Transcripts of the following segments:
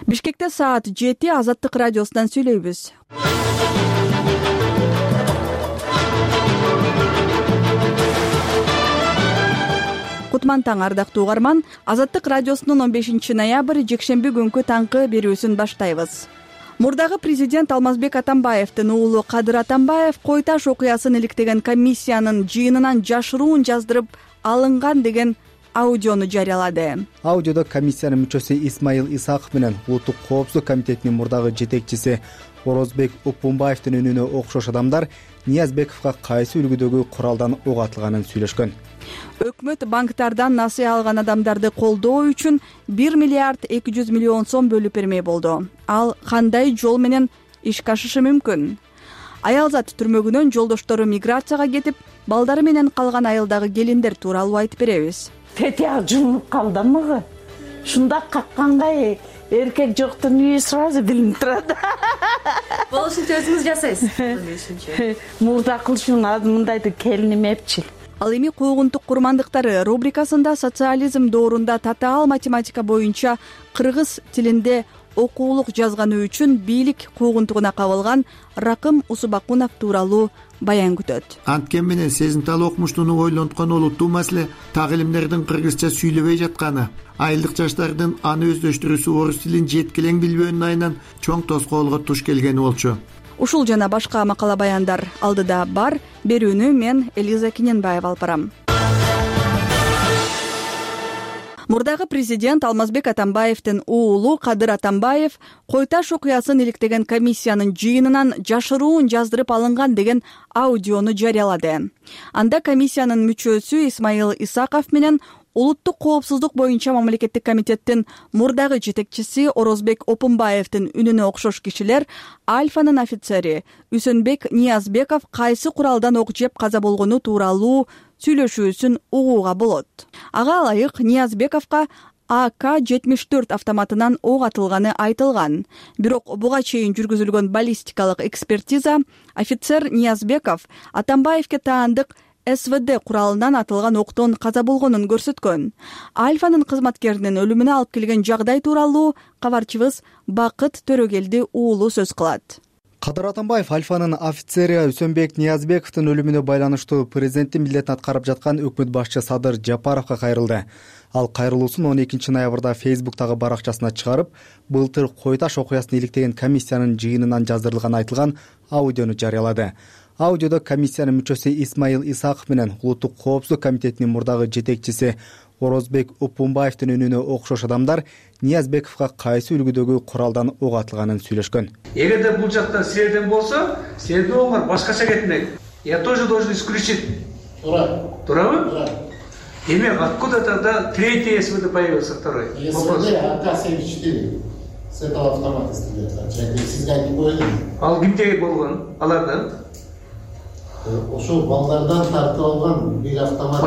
Бишкекте саат 7 Азаттык радиосунан сүйлөйбүз. Кутман таң ардактуу угарман, Азаттык радиосунун 15 ноябрь жекшемби күнкү таңкы берүүсүн баштайбыз. Мурдагы президент Алмазбек Атамбаевдин уулу Кадыр Атамбаев Кой Таш окуясын иликтеген комиссиянын жыйынынан жашыруун жаздырып алынган деген аудиону жарыялады. Аудиодо комиссиянын мүчөсү Исмаил Исаков менен Улуттук коопсуздук комитетинин мурдагы жетекчиси Орозбек Опунбаевдин үнүнө окшош адамдар Ниязбековго кайсы үлгүдөгү куралдан ок атылганын сүйлөшкөн. Өкмөт банктардан насыя алган адамдарды колдоо үчүн 1 миллиард 200 миллион сом бөлүп бермей болду. Ал кандай жол менен ишке ашышы мүмкүн? Аялзат түрмөгүнөн жолдоштору миграцияга кетип, балдары менен калган айылдагы келиндер тууралуу айтып беребиз. Тетиак жумуп калдымгы. Шунда какканга эркек жоктун үйү сразу билинип турат. Болушунча өзүңүз жасайсыз. Мурда кылышын мындайды келиним эпчил. Ал эми куугунтук курмандыктары рубрикасында социализм доорунда татаал математика боюнча кыргыз тилинде окуулук жазганы үчүн бийлик куугунтугуна кабылган Ракым Усубакунов тууралуу баян күтөт. Анткен менен сезимтал окумуштууну ойлонткон олуттуу маселе так илимдердин кыргызча сүйлөбөй жатканы. Айылдык жаштардын аны өздөштүрүүсү орус тилин жеткилең билбөөнүн айынан чоң тоскоолго туш келгени болчу. Ушул жана башка макала баяндар алдыда бар. Берүүнү мен Элиза Киненбаева алып барам. Мурдагы президент Алмазбек Атамбаевдин уулу Кадыр Атамбаев Кой Таш окуясын иликтеген комиссиянын жыйынынан жашыруун жаздырып алынган деген аудиону жарыялады. Анда комиссиянын мүчөсү Исмаил Исаков менен Улуттук коопсуздук боюнча мамлекеттик комитеттин мурдагы жетекчиси Орозбек Опунбаевдин үнүнө окшош кишилер Альфанын офицери Үсөнбек Ниязбеков кайсы куралдан ок жеп каза болгону тууралуу сүйлөшүүсүн угууга болот. Ага ылайык Ниязбековго АК-74 автоматынан ок атылганы айтылган. Бирок буга чейин жүргүзүлгөн баллистикалык экспертиза офицер Ниязбеков Атамбаевге таандык СВД куралынан атылган октон каза болгонун көрсөткөн. Альфанын кызматкеринин өлүмүнө алып келген жагдай тууралуу кабарчыбыз Бакыт Төрөгелди уулу сөз кылат. Кадыр Атамбаев Альфанын офицери Үсөнбек Ниязбековдун өлүмүнө байланыштуу президенттин милдетин аткарып жаткан өкмөт башчы Садыр Жапаровго кайрылды. Ал кайрылуусун 12 ноябрда Фейсбуктагы баракчасына чыгарып, былтыр Кой Таш окуясын иликтеген комиссиянын жыйынынан жаздырылган айтылган аудиону жарыялады. Аудиодо комиссиянын мүчөсү Исмаил Исаков менен Улуттук коопсуздук комитетинин мурдагы жетекчиси Орозбек Опунбаевдин үнүнө окшош адамдар Ниязбековго кайсы үлгүдөгү куралдан ок атылганын сүйлөшкөн. Эгерде бул жактан силерден болсо, силердин оңор башкача кетмек. Я тоже должен исключить. Туурабы? Демек, откуда тогда третий СВД появился, второй? СВД АК-74. С этого автомата стреляют. Сизге не коюлду. Ал кимдеги болгон? Алардан? Ошол балдардан тартып алган бир автомат.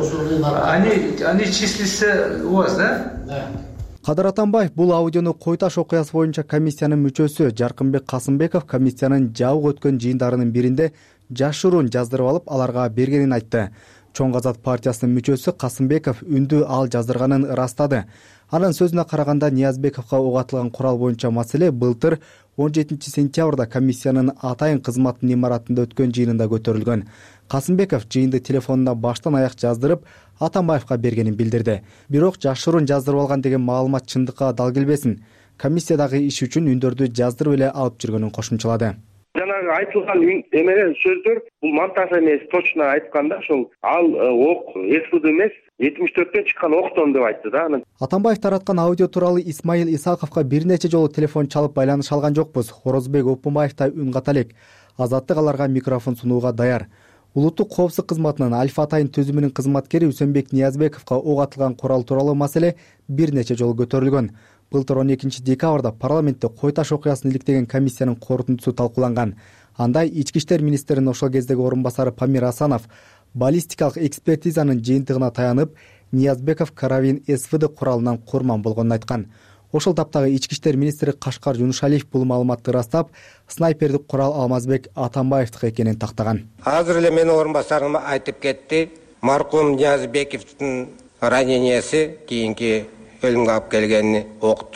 Они числятся у вас, да? Да. Кадыр Атамбаев бул аудиону Кой Таш окуясы боюнча комиссиянын мүчөсү Жаркынбек Касымбеков комиссиянын жабык өткөн жыйындарынын биринде жашыруун жаздырып алып аларга бергенин айтты. Чоң Азат партиясынын мүчөсү Касымбеков үндү ал жаздырганын ырастады. Анын сөзүнө караганда Ниязбековго ок атылган курал боюнча маселе былтыр 17 сентябрда комиссиянын атайын кызматтын имаратында өткөн жыйынында көтөрүлгөн. Касымбеков жыйынды телефонуна баштан аяк жаздырып Атамбаевга бергенин билдирди. Бирок жашыруун жаздырып алган деген маалымат чындыкка дал келбесин. Комиссиядагы иш үчүн үндөрдү жаздырып эле алып жүргөнүн кошумчалады. Жанагы айтылган эмелер сөздөр бул монтаж эмес, точно айтканда ошол ал ок СВД эмес 74төн чыккан октон деп айтты да. Атамбаев тараткан аудио тууралуу Исмаил Исаковго бир нече жолу телефон чалып байланыш алган жокпуз. Орозбек Опунбаев да үн ката элек. Азаттык аларга микрофон сунууга даяр. Улуттук коопсуздук кызматынын Альфа атайын түзүмүнүн кызматкери Үсөнбек Ниязбековго ок атылган курал тууралуу маселе бир нече жолу көтөрүлгөн. Былтыр 12 декабрда парламентте Кой Таш окуясын иликтеген комиссиянын корутундусу талкууланган. Анда ички иштер министринин ошол кездеги орун басары Памир Асанов баллистикалык экспертизанын жыйынтыгына таянып, Ниязбеков карабин СВД куралынан курман болгонун айткан. Ошол таптагы ички иштер министри Кашкар Жунушалиев бул маалыматты ырастап, снайпердик курал Алмазбек Атамбаевдики экенин тактаган. Азыр эле менин орун басарым айтып кетти. Маркум Ниязбековдун ранениясы кийинки өлүмгө алып келгени октун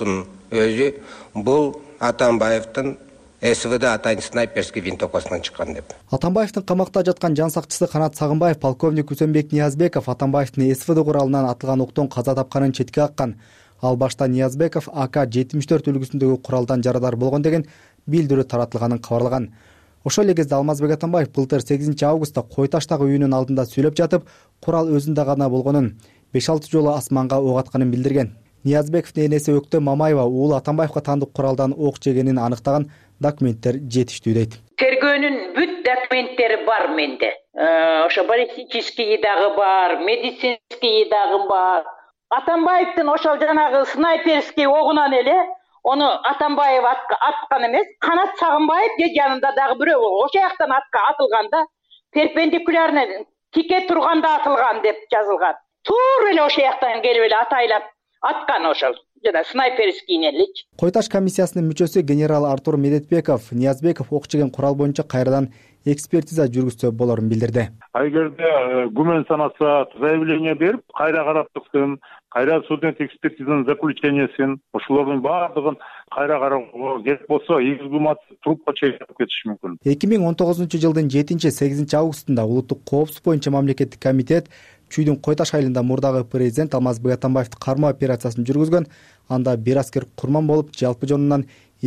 өзү бул Атамбаевдин СВД атайын снайперский винтовкасынан чыккан деп. Атамбаевдин камакта жаткан жан сакчысы Канат Сагынбаев полковник Үсөнбек Ниязбеков Атамбаевдин СВД куралынан атылган октон каза тапканын четке каккан. Ал башта Ниязбеков АК-74 үлгүсүндөгү куралдан жарадар болгон деген билдирүү таратылганын кабарлаган. Ошол эле кезде Алмазбек Атамбаев былтыр 8 августта Кой Таштагы үйүнүн алдында сүйлөп жатып, курал өзүндө гана болгонун, 5-6 жолу асманга ок атканын билдирген. Ниязбековдун энеси Өктө Мамаева уулу Атамбаевга таандык куралдан ок жегенин аныктаган документтер жетиштүү дейт. Тергөөнүн бүт документтери бар менде. Ошо баллистический дагы бар, медицинский дагы бар. Атамбаевдин ошол жанагы снайперский огунан эле ону Атамбаев аткан эмес, Канат Сагынбаев же жанында дагы бирөө ошол жактан атылганда перпендикулярно тике турганда атылган деп жазылган. Туура эле ошол жактан келип эле атайлап аткан ошол жана снайперский элечи. Кой Таш комиссиясынын мүчөсү генерал Артур Медетбеков Ниязбеков ок жеген курал боюнча кайрадан экспертиза жүргүзсө болорун билдирди. Эгерде күмөн санаса заявление берип, кайра карап чыксын, кайра судебный экспертизанын заключениесин, ошолордун баардыгын кайра кароого керек болсо, эксгумация трупка чейин кетиши мүмкүн. 2019-жылдын 7-8 августунда улуттук коопсуздук боюнча мамлекеттик комитет Чүйдүн Кой Таш айылында мурдагы президент Алмазбек Атамбаевди кармоо операциясын жүргүзгөн. Анда бир аскер курман болуп, жалпы жонунан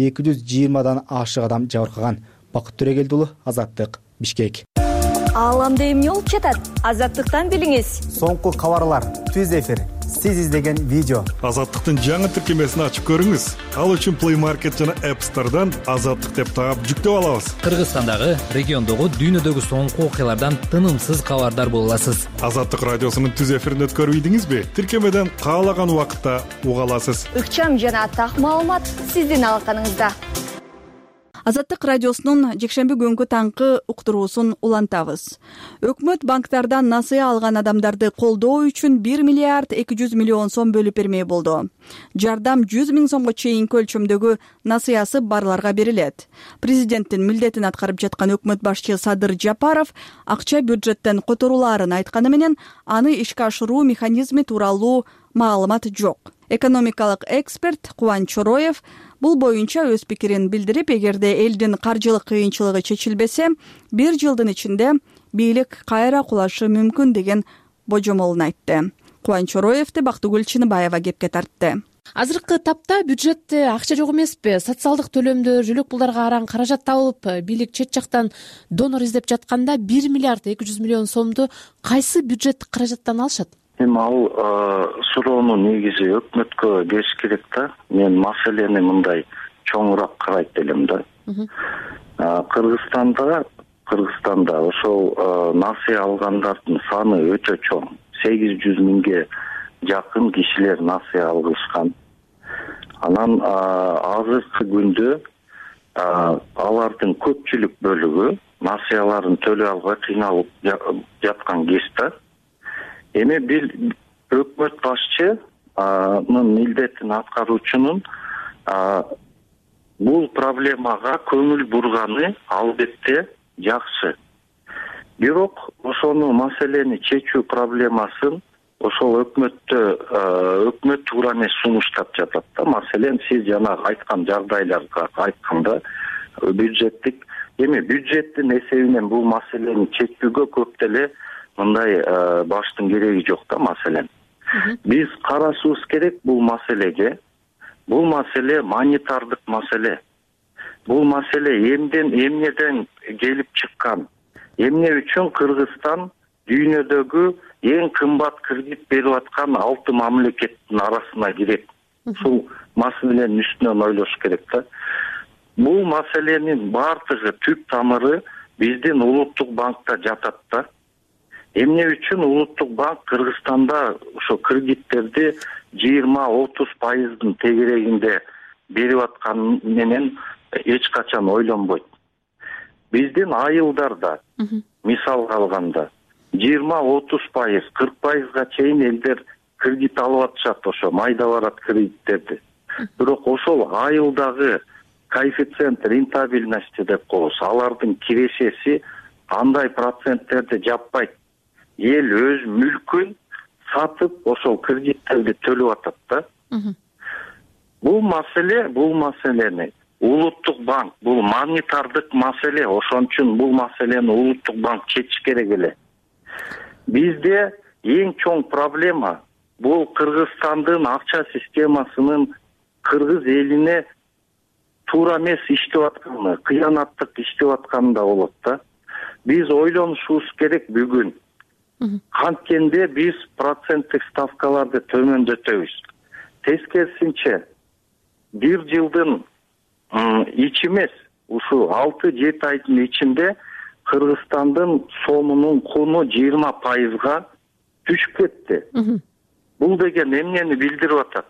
220дан ашык адам жабыркаган. Бакыт Төрөгелдиулу, Азаттык, Бишкек. Ааламда эмне болуп жатат? Азаттыктан билиңиз. Соңку кабарлар, түз эфир, сиз издеген видео. Азаттыктын жаңы тиркемесин ачып көрүңүз. Ал үчүн Play Market жана App Store'дан Азаттык деп таап жүктөп алабыз. Кыргызстандагы, региондогу, дүйнөдөгү соңку окуялардан тынымсыз кабардар боло аласыз. Азаттык радиосунун түз эфирин өткөрбөйдүңүзбү? Тиркемеден каалаган убакытта уга аласыз. Ыкчам жана так маалымат сиздин алаканыңызда. Азаттык радиосунун жекшемби күнгү таңкы уктуруусун улантабыз. Өкмөт банктардан насыя алган адамдарды колдоо үчүн 1 миллиард 200 миллион сом бөлүп бермей болду. Жардам 100 000 сомго чейинки өлчөмдөгү насыясы барларга берилет. Президенттин милдетин аткарып жаткан өкмөт башчы Садыр Жапаров акча бюджеттен которулаарын айтканы менен аны ишке ашыруу механизми тууралуу маалымат жок. Экономикалык эксперт Кубан Чороев бул боюнча өз пикирин билдирип, эгерде элдин каржылык кыйынчылыгы чечилбесе, 1 жылдын ичинде бийлик кайра кулашы мүмкүн деген божомолун айтты. Кубан Чороевди Бактыгүл Чыныбаева кепке тартты. Азыркы тапта бюджетте акча жок эмеспи? Социалдык төлөмдөр, жөлөк пулдарга аран каражат табылып, бийлик чет жактан донор издеп жатканда 1 миллиард 200 миллион сомду кайсы бюджеттик каражаттан алышат? Ал суроонун негизи өкмөткө бериш керек да. Мен маселени мындай чоңураак карайт элем да. Кыргызстанда ошол насыя алгандардын саны өтө чоң. 800 миңге жакын кишилер насыя алгышкан. Анан азыркы күндө алардын көпчүлүк бөлүгү насыяларын төлөй албай кыйналып жаткан кез да. Эми бир өкмөт башчынын милдетин аткаруучунун бул проблемага көңүл бурганы албетте жакшы. Бирок ошону маселени чечүү проблемасын ошол өкмөт туура эмес сунуштап жатат да. Маселен сиз жана айткан жагдайларга айтканда бюджеттин эсебинен бул маселени чечүүгө көп деле мындай баштын кереги жок да маселен. Биз карашыбыз керек бул маселеге. Бул маселе монетардык маселе. Бул маселе эмнеден келип чыккан? Эмне үчүн Кыргызстан дүйнөдөгү эң кымбат кредит берип аткан 6 мамлекеттин арасына кирет? Ушул маселенин үстүнөн ойлош керек да. Бул маселенин бардыгы түп тамыры биздин улуттук банкта жатат да. Эмне үчүн улуттук банк Кыргызстанда ошо кредиттерди 20-30% тегерегинде берип атканы менен эч качан ойлонбойт. Биздин айылдарда мисалга алганда 20-30%, 40%га чейин элдер кредит алып атышат, ошо майда барат кредиттерди. Бирок ошол айылдагы коэффициент рентабельности деп коебуз, алардын кирешеси андай проценттерди жаппайт. Эл өз мүлкүн сатып ошол кредиттерди төлөп атат да. Бул маселени улуттук банк, бул монетардык маселе, ошон үчүн бул маселени улуттук банк чечиш керек эле. Бизде эң чоң проблема бул Кыргызстандын акча системасынын кыргыз элине туура эмес иштеп атканы, кыянаттык иштеп атканында болот да. Биз ойлонушубуз керек бүгүн. Канткенде биз проценттик ставкаларды төмөндөтөбүз. Тескерисинче, бир жылдын ичи эмес, ушу 6-7 айдын ичинде Кыргызстандын сомунун куну 20%га түшүп кетти. Бул деген эмнени билдирип атат?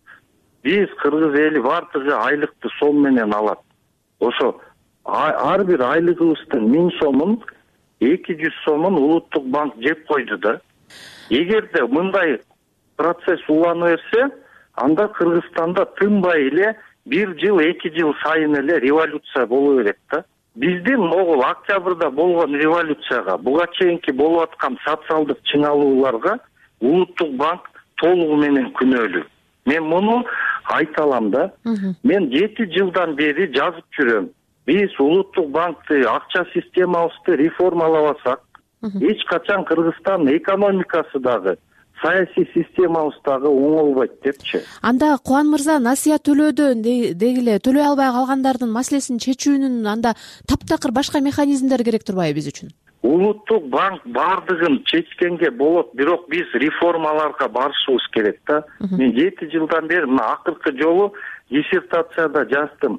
Биз кыргыз эли бардыгы айлыкты сом менен алат. Ошо ар бир айлыгыбыздын 1000 сомун, 200 сомун улуттук банк жеп койду да. Эгерде мындай процесс улана берсе, анда Кыргызстанда тынбай эле 1 жыл, 2 жыл сайын эле революция боло берет да. Биздин могул октябрда болгон революцияга, буга чейинки болуп аткан социалдык чыңалууларга улуттук банк толугу менен күнөөлүү. Мен муну айта алам да. Мен 7 жылдан бери жазып жүрөм. Биз улуттук банкты, акча системабызды реформалабасак, эч качан Кыргызстан экономикасы дагы, саясий системабыз дагы оңолбойт депчи. Анда Кубан мырза насыя төлөөдөн дегиле төлөй албай калгандардын маселесин чечүүнүн анда таптакыр башка механизмдер керек турбайбы биз үчүн? Улуттук банк бардыгын чечкенге болот, бирок биз реформаларга барышыбыз керек да. Мен 7 жылдан бери мына акыркы жолу диссертацияда жаздым.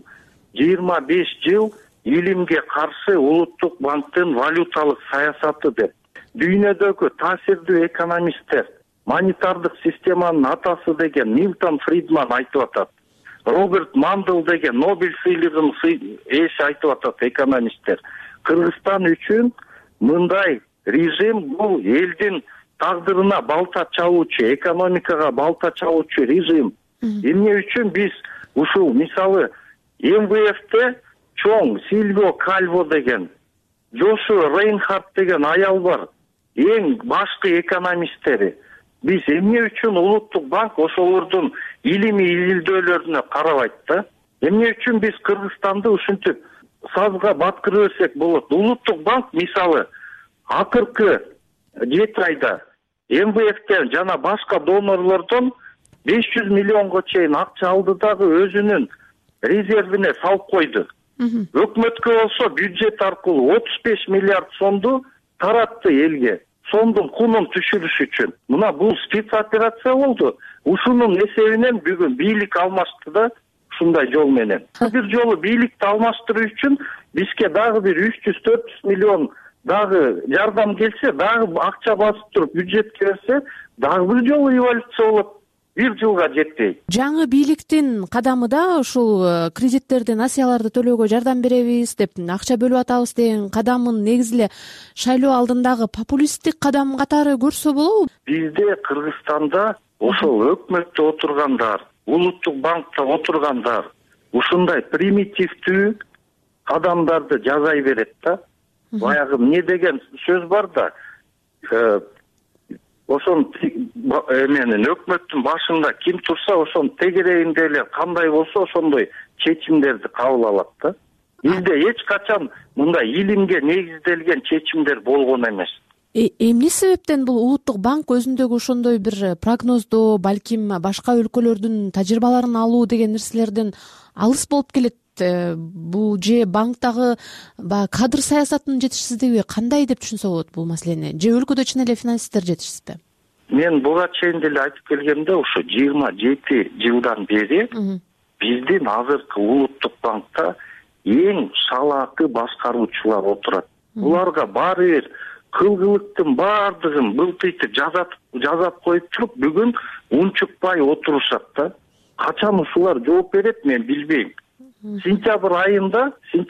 25 жыл илимге каршы улуттук банктын валюталык саясаты деп. Дүйнөдөгү таасирдүү экономисттер монетардык системанын атасы деген Милтон Фридман айтып атат. Роберт Мандел деген Нобель сыйлыгынын ээси айтып атат экономисттер. Кыргызстан үчүн мындай режим бул элдин тагдырына балта чабуучу, экономикага балта чабуучу режим. Эмне үчүн биз ушул мисалы МВФте чоң Сильвио Кальво деген, Джошуа Рейнхард деген аял бар. Эң башкы экономисттери. Биз эмне үчүн улуттук банк ошолордун илимий изилдөөлөрүнө карабайт да? Эмне үчүн биз Кыргызстанды ушинтип сазга баткыра берсек болот? Улуттук банк мисалы акыркы 7 айда МВФтен жана башка донорлордон 500 миллионго чейин акча алды дагы өзүнүн резервине салып койду. Өкмөткө болсо бюджет аркылуу 35 миллиард сомду таратты элге. Сомдун кунун түшүрүш үчүн. Мына бул спецоперация болду. Ушунун эсебинен бүгүн бийлик алмашты да ушундай жол менен. Бир жолу бийликти алмаштыруу үчүн бизге дагы бир 300-400 миллион дагы жардам келсе, дагы акча басып туруп бюджетке берсе, дагы бир жолу революция болот. Бир жылга жетпей. Жаңы бийликтин кадамы да ушул кредиттерди, насыяларды төлөөгө жардам беребиз деп акча бөлүп атабыз деген кадамын негизи эле шайлоо алдындагы популисттик кадам катары көрсө болобу? Бизде Кыргызстанда ошол өкмөттө отургандар, улуттук банкта отургандар ушундай примитивдүү кадамдарды жасай берет да. Баягы эмне деген сөз бар да, ошон менен өкмөттүн башында ким турса ошонун тегерегинде эле кандай болсо ошондой чечимдерди кабыл алат да. Бизде эч качан мындай илимге негизделген чечимдер болгон эмес. Эмне себептен бул улуттук банк өзүндөгү ошондой бир прогноздоо, балким башка өлкөлөрдүн тажрыйбаларын алуу деген нерселерден алыс болуп келет? Бул же банктагы кадр саясатынын жетишсиздиги кандай деп түшүнсө болот бул маселени? Же өлкөдө чын эле финансисттер жетишсизби? Мен буга чейин деле айтып келгемде, ушу 27 жылдан бери биздин азыркы улуттук банкта эң шалаакы башкаруучулар отурат. Буларга баары бир кылгылыктын баардыгын былтыйтып жазап коюп туруп, бүгүн унчукпай отурушат да. Качан ушулар жооп берет, мен билбейм. Сентябрь айында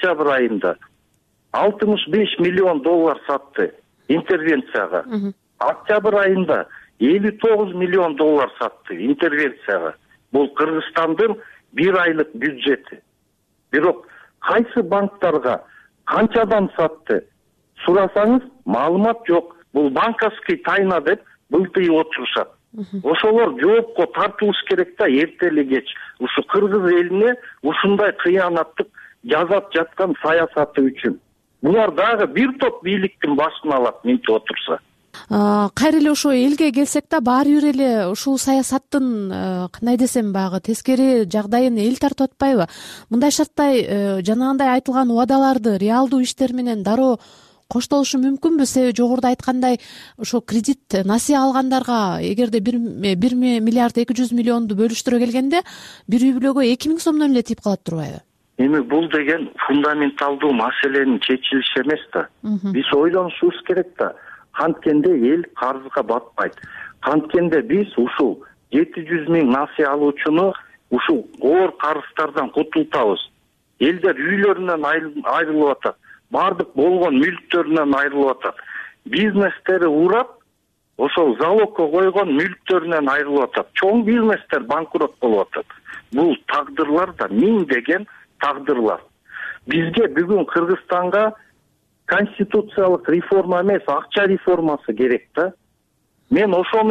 65 миллион доллар сатты интервенцияга. Октябрь айында 59 миллион доллар сатты интервенцияга. Бул Кыргызстандын бир айлык бюджети. Бирок кайсы банктарга канчадан сатты сурасаңыз, маалымат жок. Бул банковский тайна деп былтый отурушат. Ошолор жоопко тартылыш керек да, эрте эле кеч. ушу кыргыз элине ушундай кыянаттык жасап жаткан саясаты үчүн. Булар дагы бир топ бийликтин башын алат минтип отурса. Кайра эле ошо элге келсек да, баары бир эле ушул саясаттын кандай десем баягы тескери жагдайын эл тартып атпайбы? Мындай шартта жанагындай айтылган убадаларды реалдуу иштер менен дароо коштолушу мүмкүнбү? Себеби жогоруда айткандай ошо кредит насыя алгандарга эгерде 1 миллиард 200 миллионду бөлүштүрө келгенде бир үй бүлөгө 2000 сомдон эле тийип калат турбайбы? Эми бул деген фундаменталдуу маселенин чечилиши эмес да. Биз ойлонушубуз керек да. Канткенде эл карызга батпайт. Канткенде биз ушул 700 миң насыя алуучуну ушул оор карыздардан кутултабыз. Элдер үйлөрүнөн айрылып атат. Бардык болгон мүлктөрүнөн айрылып атат. Бизнестери урап, ошол залогко койгон мүлктөрүнөн айрылып атат. Чоң бизнестер банкрот болуп атат. Бул тагдырлар да миңдеген тагдырлар. Бизге бүгүн Кыргызстанга конституциялык реформа эмес, акча реформасы керек да. Мен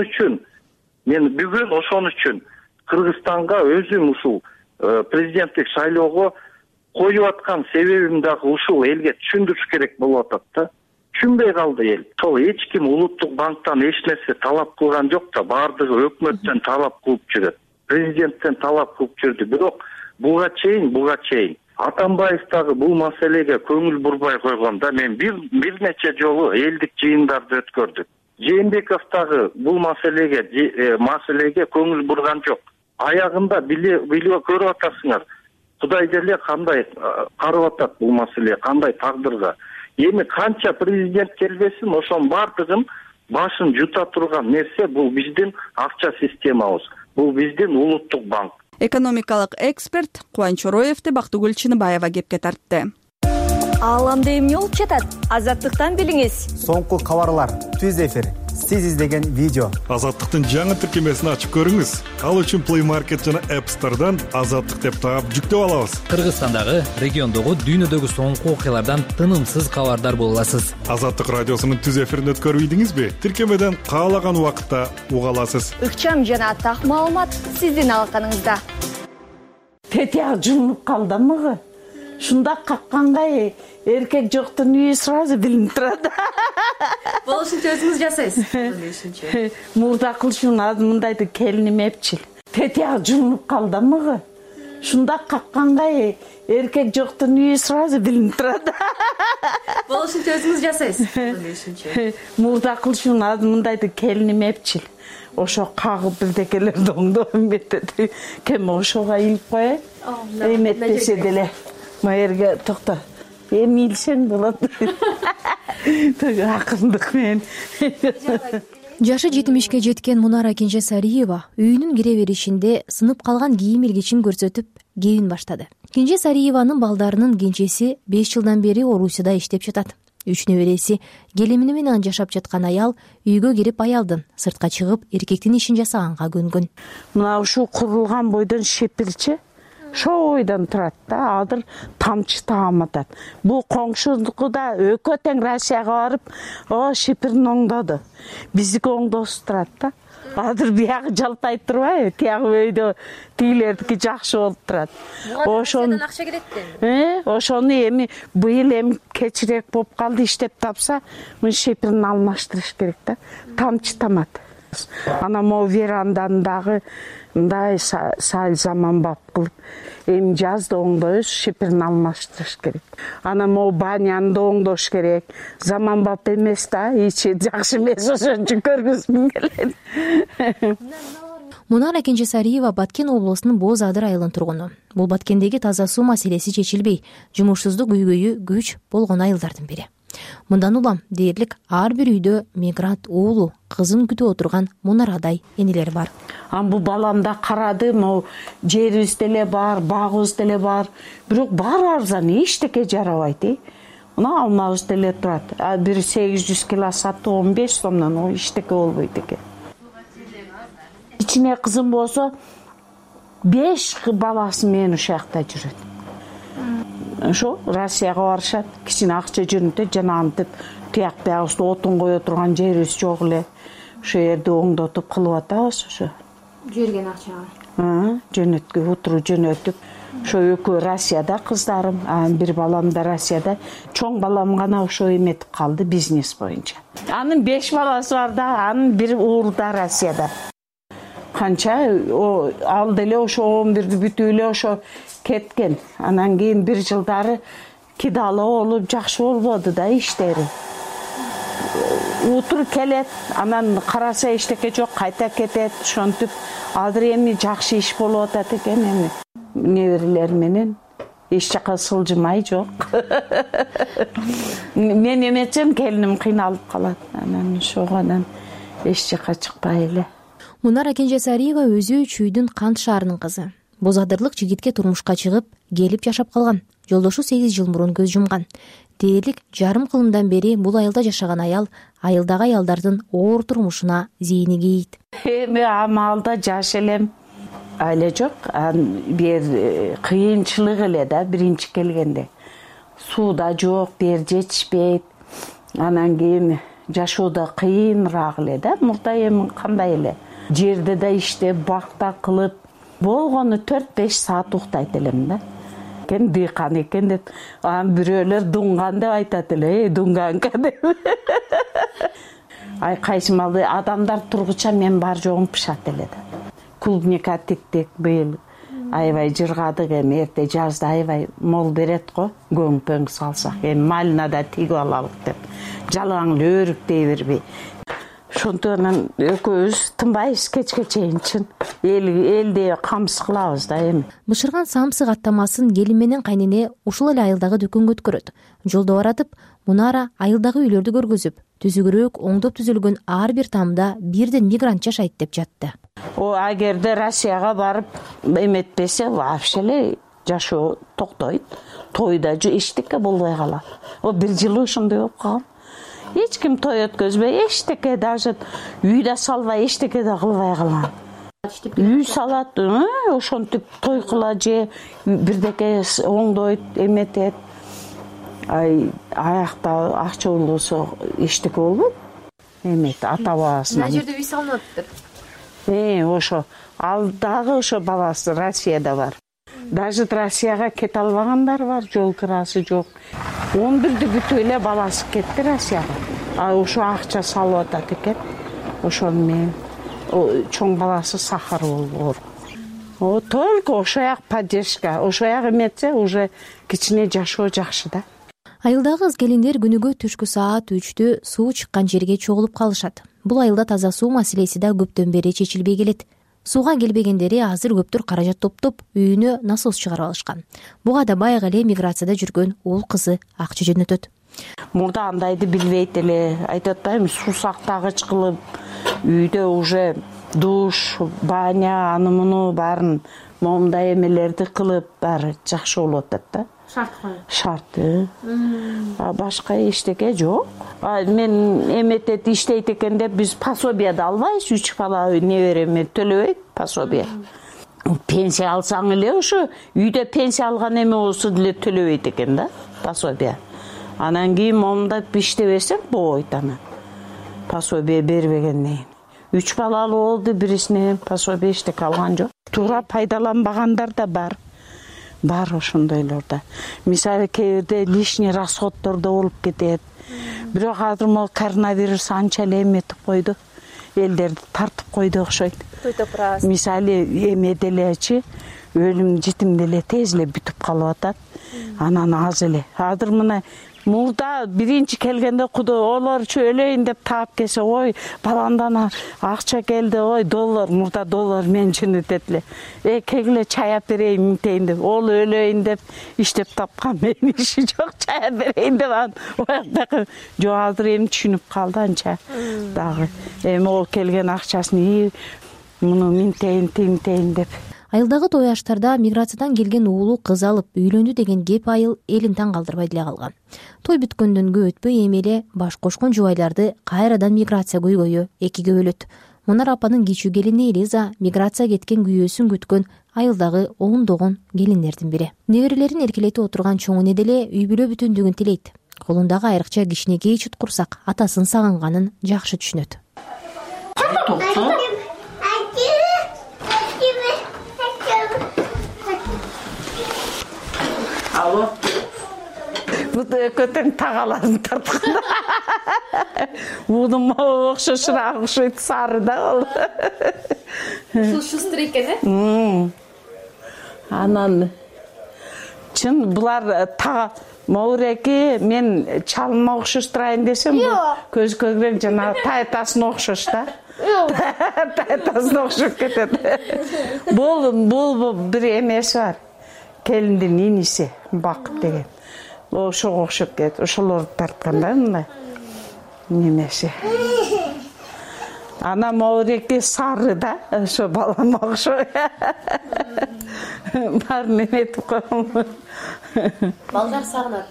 бүгүн ошон үчүн Кыргызстанга өзүм ушул президенттик шайлоого коюп аткан себебим дагы ушул элге түшүндүрүш керек болуп атат да. Түшүнбөй калды эл. Сол эч ким улуттук банктан эч нерсе талап кылган жок да, баардыгы өкмөттөн талап кылып жүрөт. Президенттен талап кылып жүрдү. Бирок буга чейин Атамбаев дагы бул маселеге көңүл бурбай койгонда мен бир нече жолу элдик жыйындарды өткөрдүк. Жээнбеков дагы бул маселеге көңүл бурган жок. Аягында билип көрүп атасыңар. Кудай деле кандай карап атат бул маселе, кандай тагдырга. Эми канча президент келбесин, ошонун бардыгын башын жута турган нерсе бул биздин акча системабыз. Бул биздин улуттук банк. Экономикалык эксперт Кубаныч Чороевди Бактыгүл Чыныбаева кепке тартты. Ааламда эмне болуп жатат? Азаттыктан билиңиз. Соңку кабарлар, түз эфир, сиз издеген видео. Азаттыктын жаңы тиркемесин ачып көрүңүз. Ал үчүн Play Market жана App Store'дан Азаттык деп таап жүктөп алабыз. Кыргызстандагы, региондогу, дүйнөдөгү соңку окуялардан тынымсыз кабардар боло аласыз. Азаттык радиосунун түз эфирин өткөрбөйдүңүзбү? Тиркемеден каалаган убакытта уга аласыз. Ыкчам жана так маалымат сиздин алаканыңызда. Тетяк жумуп калдымы? Шунда какканга эркек жоктун үйү сразу билинип турат. Болушунча өзүңүз жасайсыз. Мурда кылышым мындайды келиним эпчил. Тетяк жумуп калдымы? Шунда какканга эркек жоктун үйү сразу билинип турат. Болушунча өзүңүз жасайсыз. Мурда кылышым мындайды келиним эпчил. Ошо кагып бирдекелерди оңдоп эметет. Кем ошого илип коет. Эметпесе деле. Майерге токто. Эми илсең болот. Акындык менен. Жашы 70ке жеткен Мунара Кенжесариева үйүнүн кире беришинде сынып калган кийим илгичин көрсөтүп кебин баштады. Кенжесариеванын балдарынын кенжеси 5 жылдан бери Орусияда иштеп жатат. 3 небереси келимини менен жашап жаткан аял үйгө кирип аялдын сыртка чыгып эркектин ишин жасаганга көнгөн. Мына ушул курулган бойдон шепирчи шойдон турат да, азыр тамчы тааматат. Бул коңшулуку да экөө тең Россияга барып, шепирин оңдоду. Биздики оңдосуп турат да. Азыр биягы жалтайып турбайбы? Тиягы өйдө тигилердики жакшы болуп турат. Ошону акча керектен. Ошону эми быйыл эми кечирээк болуп калды, иштеп тапса, мын шепирин алмаштырыш керек да. Тамчы тамат. Ана могу веранданы дагы мындай сай заманбап кылып, эми жазды оңдойбуз, шепирин алмаштырыш керек. Ана могу баняны да оңдош керек. Заманбап эмес да, ичи жакшы эмес, ошон үчүн көргүзгүм келет. Мунара Кенжесариева Баткен облусунун Боз Адыр айылынын тургуну. Бул Баткендеги таза суу маселеси чечилбей, жумушсуздук үйгөйү күч болгон айылдардын бири. Мындан улам дээрлик ар бир үйдө мигрант уулу, кызын күтүп отурган Мунарадай энелер бар. Бул баламда карады, могу жерибиз деле бар, багыбыз деле бар. Бирок баары арзан, эчтеке жарабайт. Мына алмабыз деле турат. Бир 800 кило сатты 15 сомдон, о эчтеке болбойт экен. Ичине кызым болсо 5 баласы менен ушакта жүрөт. Ошо Россияга барышат, кичине акча жөнүтөт, жанагынтип тияк биягыбызды отун кое турган жерибиз жок эле. Ошо жерди оңдотуп кылып атабыз ошо. Жерген акчага. жөнөткө утуру жөнөтүп ошо экөө Россияда кыздарым, анан бир балам да Россияда. Чоң балам гана ошо эметип калды бизнес боюнча. Анын 5 баласы бар да, анын бир уулу да Россияда. Канча ал деле ошо 11-ди бүтүп эле ошо кеткен. Анан кийин бир жылдары кидалоо болуп жакшы болбоду да иштери. Утур келет, анан караса эчтеке жок, кайта кетет. Ошентип азыр эми жакшы иш болуп атат экен эми. Неберелер менен эч жака сылжымай жок. Мен эметсем келиним кыйналып калат. Анан ошогадан эч жака чыкпай эле. Мунара Кенжесариева өзү Чүйдүн Кант шаарынын кызы. Бозадырлык жигитке турмушка чыгып, келип жашап калган. Жолдошу 8 жыл мурун көз жумган. Дээрлик жарым кылымдан бери бул айылда жашаган аял айылдагы аялдардын оор турмушуна зээни кейит. Эми амалда жаш элем. Айле жок, бир кыйынчылык эле да биринчи келгенде. Сууда жок, бер жетишпейт. Анан кийин жашоодо кыйыныраак эле да. Мурда эми кандай эле? Жерде да иштеп, бакта кылып, болгону 4-5 саат уктайт элем да. Кен дыйкан экен деп, анан бирөөлөр дунган деп айтат эле, дунганка деп. Ай кайсы малды адамдар тургуча мен бар жогум пышат эле да. Клубника тиктик быйыл аябай жыргадык, эми эрте жазда аябай мол берет го, көң-пөң салсак, эми малинада тигип алалык деп. Жалаң эле өрүктөй бербей. Ошондон экөөбүз тынбайбыз кечке чейин чын. Элде камсыз кылабыз да эми. Бышырган самсык аттамасын келин менен кайнене ушул эле айылдагы дүкөнгө өткөрөт. Жолдо баратып, Мунара айылдагы үйлөрдү көргөзүп, түзүгүрөөк оңдоп түзүлгөн ар бир тамда бирден мигрант жашайт деп жатты. Агерде Россияга барып эметпесе, вообще эле жашоо токтойт. Тойда эчтеке болбой калат. Бир жыл ошондой болуп калган. Эч ким той өткөзбөй, эчтеке даже үйдө салбай, эчтеке да кылбай калган. Үй салат, ошентип той кыла же бирдеке оңдойт, эметет. Аякта акча болсо эчтеке болбойт. Эмет ата бабасына. Мына жерде үй салынып атыптыр. Ошо ал дагы ошо баласы Россияда бар. Даже Россияга кете албагандар бар, жол кырасы жок. 11-ди бүтүп эле баласы кетти Россияга. Ошо акча салып атат экен. Ошону менен чоң баласы сахар болуп. Только ошо як поддержка, ошо як эметсе уже кичине жашоо жакшы да. Айылдагы кыз-келиндер күнүгө түшкү саат 3-тө суу чыккан жерге чогулуп калышат. Бул айылда таза суу маселеси да көптөн бери чечилбей келет. Сууга келбегендери азыр көптөр каражат топтоп, үйүнө насос чыгарып алышкан. Буга да байга эле миграцияда жүргөн уул кызы акча жөнөтөт. Мурда андайды билбейт эле, айтып атпаймынбы, суу сактагыч кылып, үйдө уже душ, баня, аны муну баарын момундай эмелерди кылып, баары жакшы болуп атат да. Шарт. Башка эчтеке жок. Мен эметет иштейт экен деп биз пособияды албайбыз, 3 бала небереме төлөбөйт пособия. Пенсия алсаң эле ошо үйдө пенсия алган эме болсо деле төлөбөйт экен да пособия. Анан кийин момундап иштебесең болбойт анан. Пособия бербегенден кийин. 3 балалуу болду, бирисинен пособия эчтеке алган жок. Туура пайдаланбагандар да бар. Бар ошондойлорда. Мисалы кээ бирде лишний расходдор да болуп кетет. Бирок азыр могу коронавирус анча эле эметип койду. Элдерди тартып койду окшойт. Мисалы эме делечи өлүм житим деле тез эле бүтүп калып атат. Анан аз эле. Азыр мына мурда биринчи келгенде Кудой олорчу өлөйүн деп таап келсе, ой, баландан акча келди, ой, доллар, мурда доллар мен жөнөтөт эле. Кегиле чай ап берейин минтейин деп, ол өлөйүн деп иштеп тапкан, менин иши жок, чай ап берейин деп анан ояктагы жок, азыр эми түшүнүп калды анча. Дагы эми ол келген акчасын муну минтейин, тинтейин деп. Айылдагы той аштарда миграциядан келген уулу кыз алып үйлөндү деген кеп айыл элин таң калтырбай деле калган. Той бүткөндөнгө өтпөй эми эле баш кошкон жубайларды кайрадан миграция көйгөйү экиге бөлөт. Мунара апанын кичүү келини Элиза миграция кеткен күйөөсүн күткөн айылдагы ондогон келиндердин бири. Неберелерин эркелетип отурган чоң эне деле үй бүлө бүтүндүгүн тилейт. Колундагы айрыкча кичинекей чуткурсак атасын сагынганын жакшы түшүнөт. алып бут экөөтең тагаларын тартканда мунун окшошураак окшойт, сары да ал. Ушул шустур экен, э? Анан чын булар Моуреки мен чалыма окшоштурайын десем, көз көгрен жана тайтасына окшош да. Тайтасына окшоп кетет. Бул бир эмеси бар. Келиндин иниси Бакыт деген. Ошого окшоп кетет. Ошолорду тартканда мындай немеси. Ана Моуреки сары да, ошо балама окшойт. Баарын эметип коем. Балдар сагынат.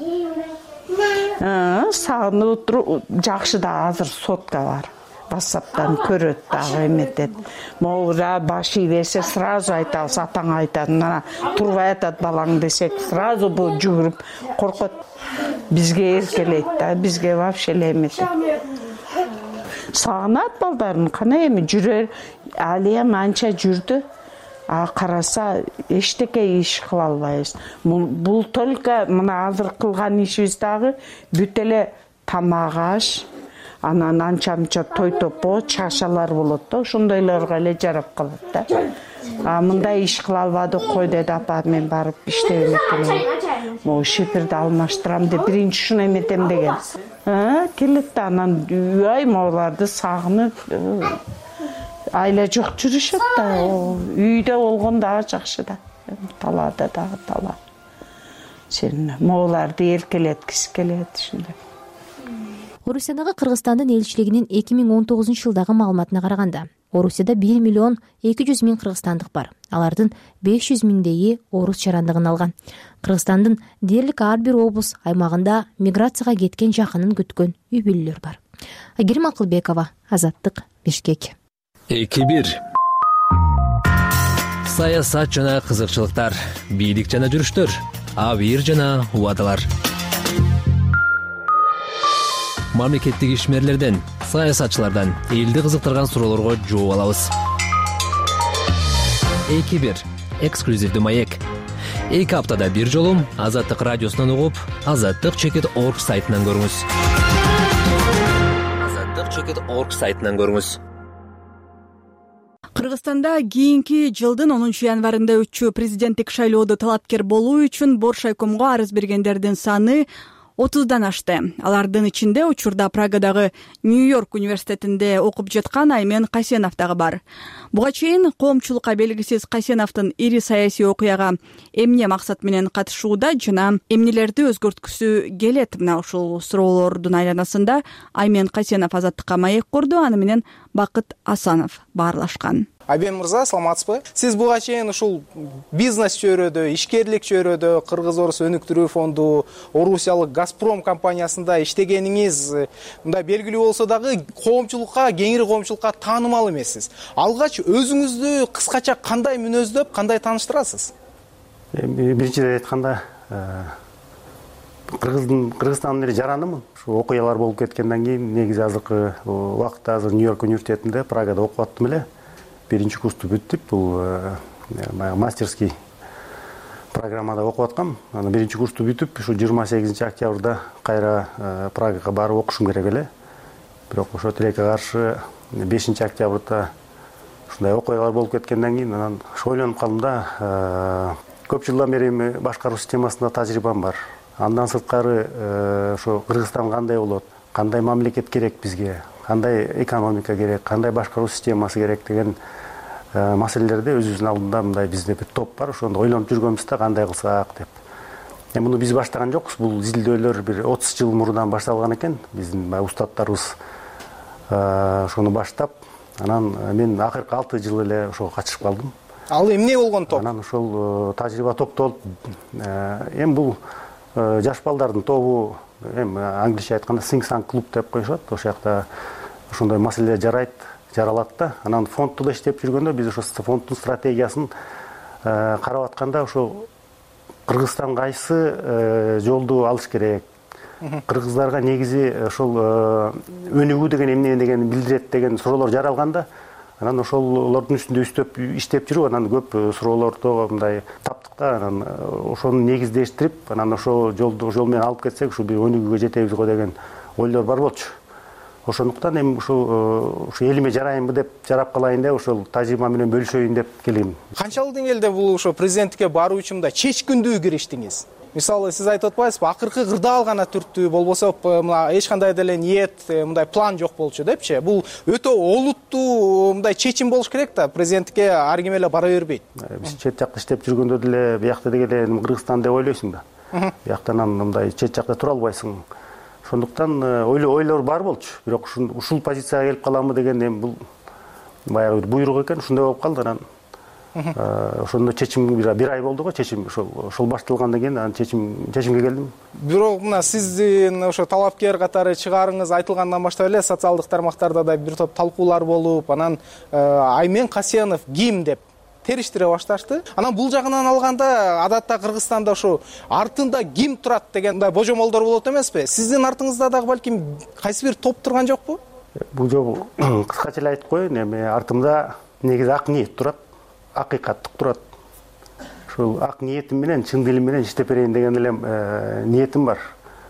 Сагынып туруп, жакшы да азыр сотка бар. WhatsApp'tan көрөт дагы эметет. Моура баш ийбесе сразу айтабыз, атаңа айтат. Мына турбай атат балаң десек, сразу бу жүгүрүп коркот. Бизге эркелейт да, бизге вообще эле эметет. Сагынат балдарын, кана эми жүрөр, алиям анча жүрдү. Караса эчтеке иш кыла албайбыз. Бул только мына азыр кылган ишибиз дагы бүт эле тамак аш, анан анча-мынча той топо, чашалар болот да, ошондойлорго эле жарап калат да. Мындай иш кыла албадык кой деди апа, мен барып иштеп эметем. Могу шипирди алмаштырам деп биринчи ушуну эметем деген. Келет да, анан үй моуларды сагынып айла жок жүрүшөт да, үйдө болгон дагы жакшы да. Талаада дагы тала. Сен моуларды эркелеткиси келет ушундай. Орусиядагы Кыргызстандын элчилигинин 2019 жылдагы маалыматына караганда, Орусияда 1 миллион 200 миң кыргызстандык бар. Алардын 500 миңдеги орус жарандыгын алган. Кыргызстандын дээрлик ар бир облус аймагында миграцияга кеткен жакынын күткөн үй бүлөлөр бар. Айгерим Акылбекова, Азаттык, Бишкек. 2-1. Саясат жана кызыкчылыктар, бийлик жана жүрүштөр, абийир жана убадалар. Мамлекеттик ишмерлерден, саясатчылардан элди кызыктырган суроолорго жооп алабыз. 2-1. Эксклюзивдүү маек. 2 аптада бир жолу Азаттык радиосунан угуп, azattik.org сайтынан көрүңүз. azattik.org сайтынан көрүңүз. Кыргызстанда кийинки жылдын 10 январында өтчү президенттик шайлоодо талапкер болуу үчүн Боршайкомго арыз бергендердин саны 30дан ашты. Алардын ичинде учурда Прагадагы Нью-Йорк университетинде окуп жаткан Аймен Касенов дагы бар. Буга чейин коомчулукка белгисиз Касеновдун ири саясий окуяга эмне максат менен катышууда жана эмнелерди өзгөрткүсү келет, мына ушул суроолордун айланасында Аймен Касенов Азаттыкка маек курду. Аны менен Бакыт Асанов баарлашкан. Айбен мырза, саламатсызбы? Сиз буга чейин ушул бизнес чөйрөдө, ишкерлик чөйрөдө, Кыргыз-Орус өнүктүрүү фонду, Орусиялык Газпром компаниясында иштегениңиз мындай белгилүү болсо дагы коомчулукка, кеңири коомчулукка таанымал эмессиз. Алгач өзүңүздү кыскача кандай мүнөздөп, кандай тааныштырасыз? Биринчиден айтканда, Кыргызстандын эле жарандымын. Ушу окуялар болуп кеткенден кийин негизи азыркы убакытта Нью-Йорк университетинде Прагада окуп аттым эле. Биринчи курсту бүттүп, бул мастерский программада окуп аткам. Анан биринчи курсту бүтүп, ушу 28 октябрда кайра Прагага барып окушум керек эле. Бирок ошо тилекке каршы 5 октябрда ушундай окуялар болуп кеткенден кийин анан ойлонуп калдым да, көп жылдан бери башкаруу системасында тажрыйбам бар. Андан сырткары ошо Кыргызстан кандай болот, кандай мамлекет керек бизге, кандай экономика керек, кандай башкаруу системасы керек деген маселелерде өзүбүздүн алдында мындай бизде бир топ бар. Ошондо ойлонуп жүргөнбүз да, кандай кылсак деп. Муну биз баштаган жокпуз. Бул изилдөөлөр бир 30 жыл мурунан башталган экен. Биздин устаттарыбыз ошону баштап, анан мен акыркы 6 жыл эле ошого катышып калдым. Ал эмне болгон топ? Анан ошол тажрыйба топтолуп, эми бул жаш балдардын тобу, эми англисче айтканда think tank клуб деп коюшат. Ошол жакта ошондой маселе жаралат да. Анан фондто да иштеп жүргөндө биз ошо фонддун стратегиясын карап атканда ошо Кыргызстан кайсы жолду алыш керек, кыргыздарга негизи ошол өнүгүү деген эмне дегенди билдирет деген суроолор жаралганда, анан ошолордун үстүндө үстөп иштеп жүрүп анан көп суроолорду мындай таптык да. Анан ошону негиздештирип анан ошол жол менен алып кетсек ушу бир өнүгүүгө жетебиз го деген ойлор бар болчу. Ошондуктан эми ушу элиме жарайынбы деп жарап калайын деп ошол тажрыйба менен бөлүшөйүн деп келгем. Канчалык деңгээлде бул ошо президенттикке баруу үчүн мындай чечкиндүү кириштиңиз? Мисалы сиз айтып атпайсызбы, акыркы кырдаал гана түрттү, болбосо мына эч кандай деле ниет, мындай план жок болчу депчи. Бул өтө олуттуу мындай чечим болуш керек да, президенттикке ар ким эле бара бербейт. Биз чет жакта иштеп жүргөндө деле биякта деле Кыргызстан деп ойлойсуң да. Бияктан мындай чет жакта тура албайсың. Ошондуктан ойлор бар болчу. Бирок ушул позицияга келип каламбы деген эми бул баягы бир буйрук экен, ушундай болуп калды. Анан ошондо чечим бир ай болду го, чечим ошол башталгандан кийин анан чечимге келдим. Бирок мына сиздин ошо талапкер катары чыгарыңыз айтылгандан баштап эле социалдык тармактарда да бир топ талкуулар болуп, анан Аймен Касенов ким деп териштире башташты. Анан бул жагынан алганда адатта Кыргызстанда ошо артында ким турат деген божомолдор болот эмеспи? Сиздин артыңызда дагы балким кайсы бир топ турган жокпу? Бул жолу кыскача эле айтып коеюн, эми артымда негизи ак ниет турат, акыйкаттык турат. Ушул ак ниетим менен, чын дилим менен иштеп берейин деген эле ниетим бар.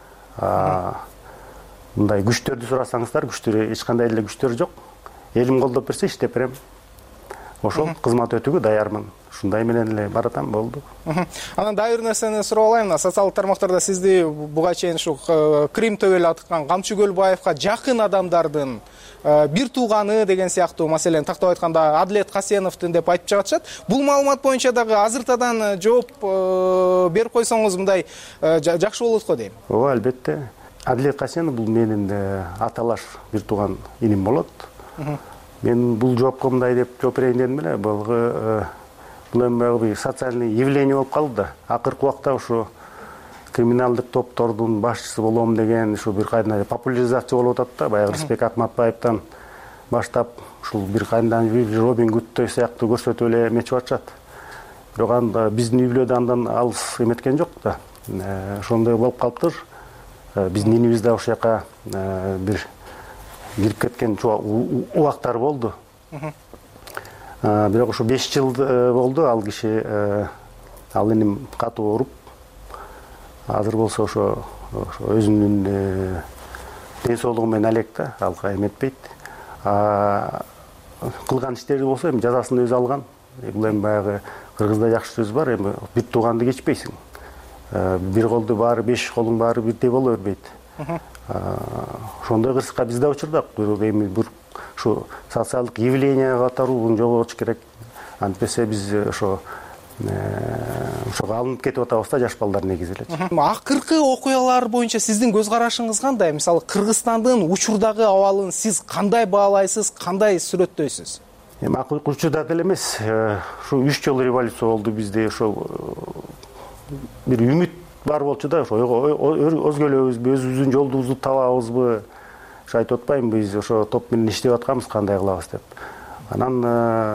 Мындай күчтөрдү сурасаңыздар, күчтөр эч кандай эле күчтөр жок. Элим колдоп берсе иштеп берем. Ошол кызмат өтүүгө даярмын. Ушундай менен эле баратам, болду. Анан дагы бир нерсени сурап алайын. Социалдык тармактарда сизди буга чейин ушу Крим төбөлү аткан Камчы Көлбаевга жакын адамдардын бир тууганы деген сыяктуу, маселени тактап айтканда Адилет Касеновдун деп айтып жатышат. Бул маалымат боюнча дагы азыртадан жооп берип койсоңуз мындай жакшы болот го дейм. Ооба, албетте. Адилет Касенов бул менин аталаш бир тууган иним болот. Мен бул жоопко мындай деп жооп берейин дедим эле. Бул эми социальный явление болуп калды да. Акыркы убакта ушу криминалдык топтордун башчысы болом деген ушу бир кайдан популяризация болуп атат да. Баягы Рысбек Акматбаевтан баштап ушул бир кайдан Робин Гудтой сыяктуу көрсөтүп эле эметип атышат. Бирок анда биздин үй бүлө да андан алыс эметкен жок да. Ошондой болуп калыптыр. Биздин инибиз да ошол жака бир кирип кеткен убактар болду. Бирок ушу 5 жыл болду ал киши, ал иним катуу ооруп, азыр болсо ошо өзүнүн ден соолугу менен алек да, алга эметпейт. Кылган иштери болсо эми жазасын өзү алган. Бул эми баягы кыргызда жакшы сөз бар, эми бир тууганды кечпейсиң. Бир колду баары, 5 колуң баары бирдей боло бербейт. Ошондой кырсыкка биз да учурдак. Эми бир ушу социалдык явление катары жоготуш керек. Антпесе биз ошого алынып кетип атабыз да, жаш балдар негизи эле. Акыркы окуялар боюнча сиздин көз карашыңыз кандай? Мисалы Кыргызстандын учурдагы абалын сиз кандай баалайсыз, кандай сүрөттөйсүз? Эми акыркы учурда деле эмес, ушу 3 жолу революция болду бизде, ошол бир үмүт бар болчу да, өзгөлөбүзбү, өзүбүздүн жолубузду табабызбы? Ошо айтып атпаймынбы, биз ошо топ менен иштеп атканбыз, кандай кылабыз деп. Анан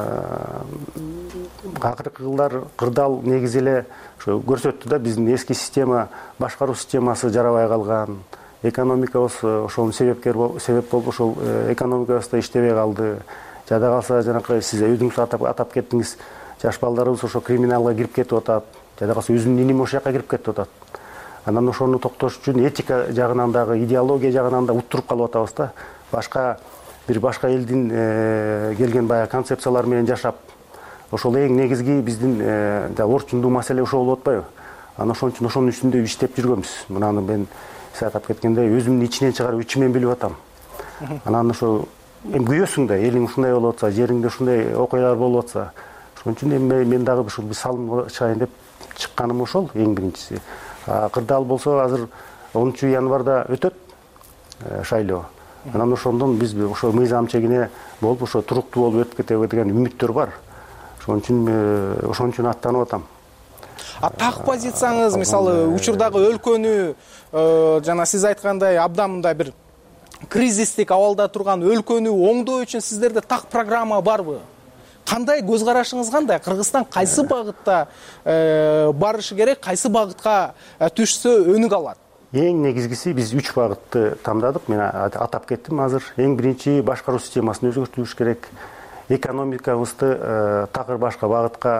акыркы жылдар кырдаал негизи эле ошо көрсөттү да, биздин эски система, башкаруу системасы жарабай калган, экономикабыз ошонун себеп болуп, ошол экономикабыз да иштебей калды. Жада калса жанакы сиз өзүңүз атап кеттиңиз, жаш балдарыбыз ошо криминалга кирип кетип атат. Жада калса өзүнүн иним ошол жака кирип кетип атат. Анан ошону токтош үчүн этика жагынан дагы, идеология жагынан да уттуруп калып атабыз да. Башка элдин келген баягы концепциялар менен жашап, ошол эң негизги биздин орчундуу маселе ошол болуп атпайбы? Анан ошон үчүн ошонун үстүндө иштеп жүргөнбүз. Мынаны мен атап кеткендей өзүмдүн ичинен чыгарып ичимен билип атам. Анан ошо эми күйөсүң да, элиң ушундай болуп атса, жериңде ушундай окуялар болуп атса, ошон үчүн эми мен дагы ушул бир салым чыгайын деп чыкканым ошол эң биринчиси. Кырдаал болсо азыр 10-январда өтөт шайлоо. Анан ошондон биз ошо мыйзам чегине болуп, ошо туруктуу болуп өтүп кетеби деген үмүттөр бар. Ошон үчүн аттанып атам. Так позицияңыз, мисалы, учурдагы өлкөнү жана сиз айткандай абдан мындай бир кризистик абалда турган өлкөнү оңдоо үчүн сиздерде так программа барбы? Кандай көз карашыңыз кандай? Кыргызстан кайсы багытта барышы керек, кайсы багытка түшсө өнүк алат? Эң негизгиси биз 3 багытты тандадык. Мен атап кеттим азыр. Эң биринчи башкаруу системасын өзгөртүш керек. экономикабызды такыр башка багытка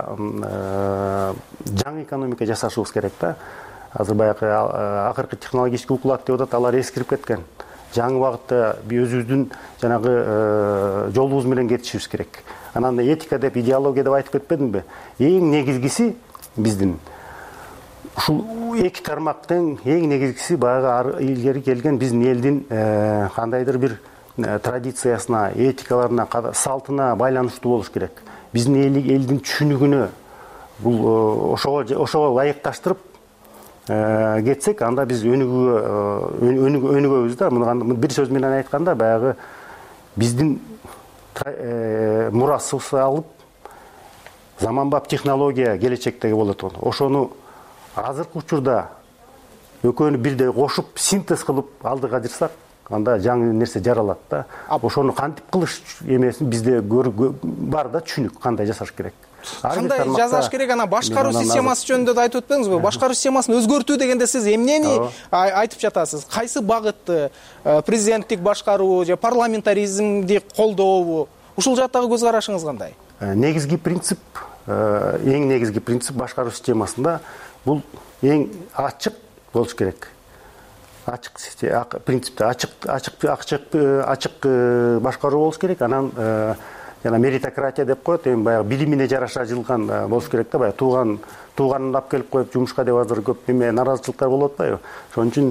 жаңы экономика жасашыбыз керек да. Азыр баягы акыркы технологический уклад деп атат, алар эскирип кеткен. Жаңы багытта өзүбүздүн жанагы жолубуз менен кетишибиз керек. Анан этика деп, идеология деп айтып кетпедимби? Эң негизгиси биздин ушул эки тармактын эң негизгиси баягы илгери келген биздин элдин кандайдыр бир традициясына, этикаларына, салтына байланыштуу болуш керек. Биздин элдин түшүнүгүнө бул ошого ылайыкташтырып кетсек, анда биз өнүгөбүз да. Муну бир сөз менен айтканда, баягы биздин мурасыбызды алып, заманбап технология келечектеги болот. Ошону азыркы учурда экөөнү бирдей кошуп, синтез кылып алдыга жырсак, анда жаңы нерсе жаралат да. Ошону кантип кылыш эмесин бизде бар да, түшүнүк кандай жасаш керек. Кандай жасаш керек, ана башкаруу системасы жөнүндө да айтып өтпөңүзбү? Башкаруу системасын өзгөртүү дегенде сиз эмнени айтып жатасыз? Кайсы багытты? Президенттик башкаруу же парламентаризмди колдообу? Ушул жактагы көз карашыңыз кандай? Негизги принцип, эң негизги принцип башкаруу системасында бул эң ачык болуш керек. Ачык принципте ачык башкаруу болуш керек. Анан жана меритократия деп коет, эми баягы билимине жараша жылган болуш керек да. Баягы тууганын алып келип коюп жумушка деп азыр көп наразычылыктар болуп атпайбы? Ошон үчүн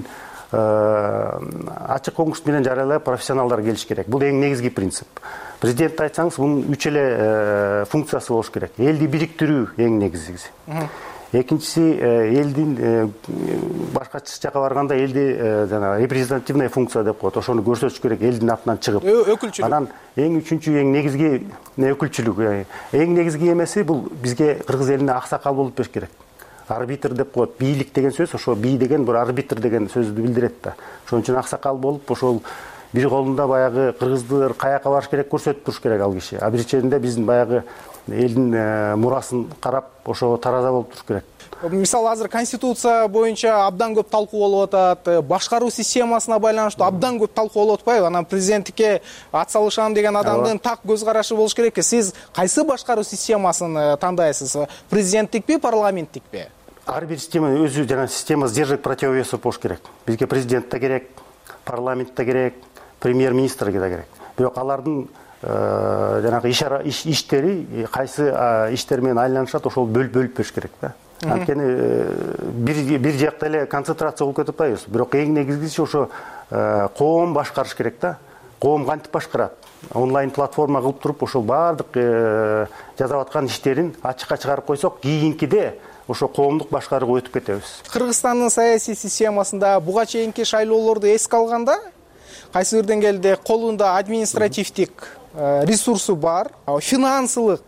ачык конкурс менен жарыялап профессионалдар келиш керек. Бул эң негизги принцип. Президент айтсаңыз, бунун 3 эле функциясы болуш керек. Элди бириктирүү эң негизгиси. Экинчиси, элдин башкача жака барганда элди жана репрезентативная функция деп коет. Ошону көрсөтүш керек, элдин атынан чыгып. Өкүлчүлүк. Анан үчүнчү эң негизги өкүлчүлүк. Эң негизги эмеси бул бизге кыргыз элине аксакал болуп бериш керек. Арбитр деп коет. Бийлик деген сөз, ошо бий деген бир арбитр деген сөздү билдирет да. Ошон үчүн аксакал болуп, ошол бир колунда баягы кыргыздар каяка барыш керек көрсөтүп туруш керек ал киши. А бир жеринде биздин баягы элдин мурасын карап, ошого тараза болуп туруш керек. Мисалы азыр конституция боюнча абдан көп талкуу болуп атат, башкаруу системасына байланыштуу абдан көп талкуу болуп атпайбы? Анан президенттикке ат салышам деген адамдын так көз карашы болуш керек. Сиз кайсы башкаруу системасын тандайсыз? Президенттикпи, парламенттикпи? Ар бир система өзү жана система сдерживать противовесов болуш керек. Бизге президент да керек, парламент да керек, премьер-министр да керек. Бирок алардын жанагы иштери кайсы иштер менен айланышат, ошол бөлүп бериш керек да. Анткени бир жакта эле концентрация болуп кетип атпайбыз. Бирок эң негизгиси ошо коом башкарыш керек да. Коом кантип башкарат? Онлайн платформа кылып туруп, ошол баардык жасап аткан иштерин ачыкка чыгарып койсок, кийинкиде ошо коомдук башкарууга өтүп кетебиз. Кыргызстандын саясий системасында буга чейинки шайлоолорду эске алганда, кайсы бир деңгээлде колунда административдик ресурсу бар, финансылык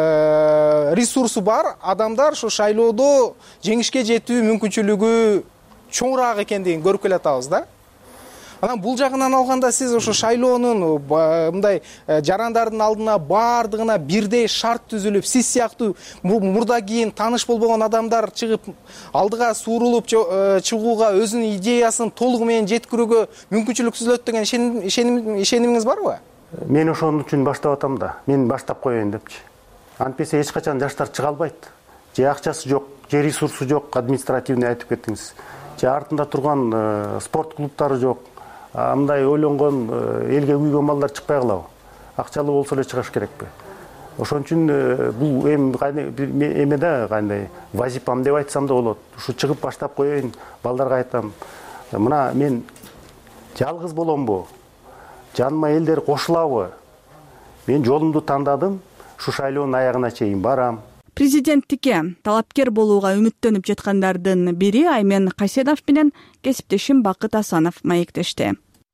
ресурсу бар адамдар ошо шайлоодо жеңишке жетүү мүмкүнчүлүгү чоңураак экендигин көрүп келатабыз да. Анан бул жагынан алганда сиз ошо шайлоонун мындай жарандардын алдына баардыгына бирдей шарт түзүлүп, сиз сыяктуу мурда кийин тааныш болбогон адамдар чыгып алдыга суурулуп чыгууга өзүнүн идеясын толугу менен жеткирүүгө мүмкүнчүлүк түзүлөт деген ишенимиңиз барбы? Мен ошон үчүн баштап атам да. Мен баштап коеюн депчи. Антпесе эч качан жаштар чыга албайт. Же акчасы жок, же ресурсу жок, административный айтып кеттиңиз. Же артында турган спорт клубтары жок. Мындай ойлонгон, элге күйгөн балдар чыкпай калабы? Акчалуу болсо эле чыгыш керекпи? Ошон үчүн бул эме да кандай вазипам деп айтсам да болот. Ушу чыгып баштап коеюн, балдарга айтам. Мына мен жалгыз боломбу? Жаныма элдер кошулабы? Мен жолумду тандадым, ушу шайлоонун аягына чейин барам. Президенттикке талапкер болууга үмүттөнүп жаткандардын бири Аймен Кайседов менен кесиптешим Бакыт Асанов маектешти.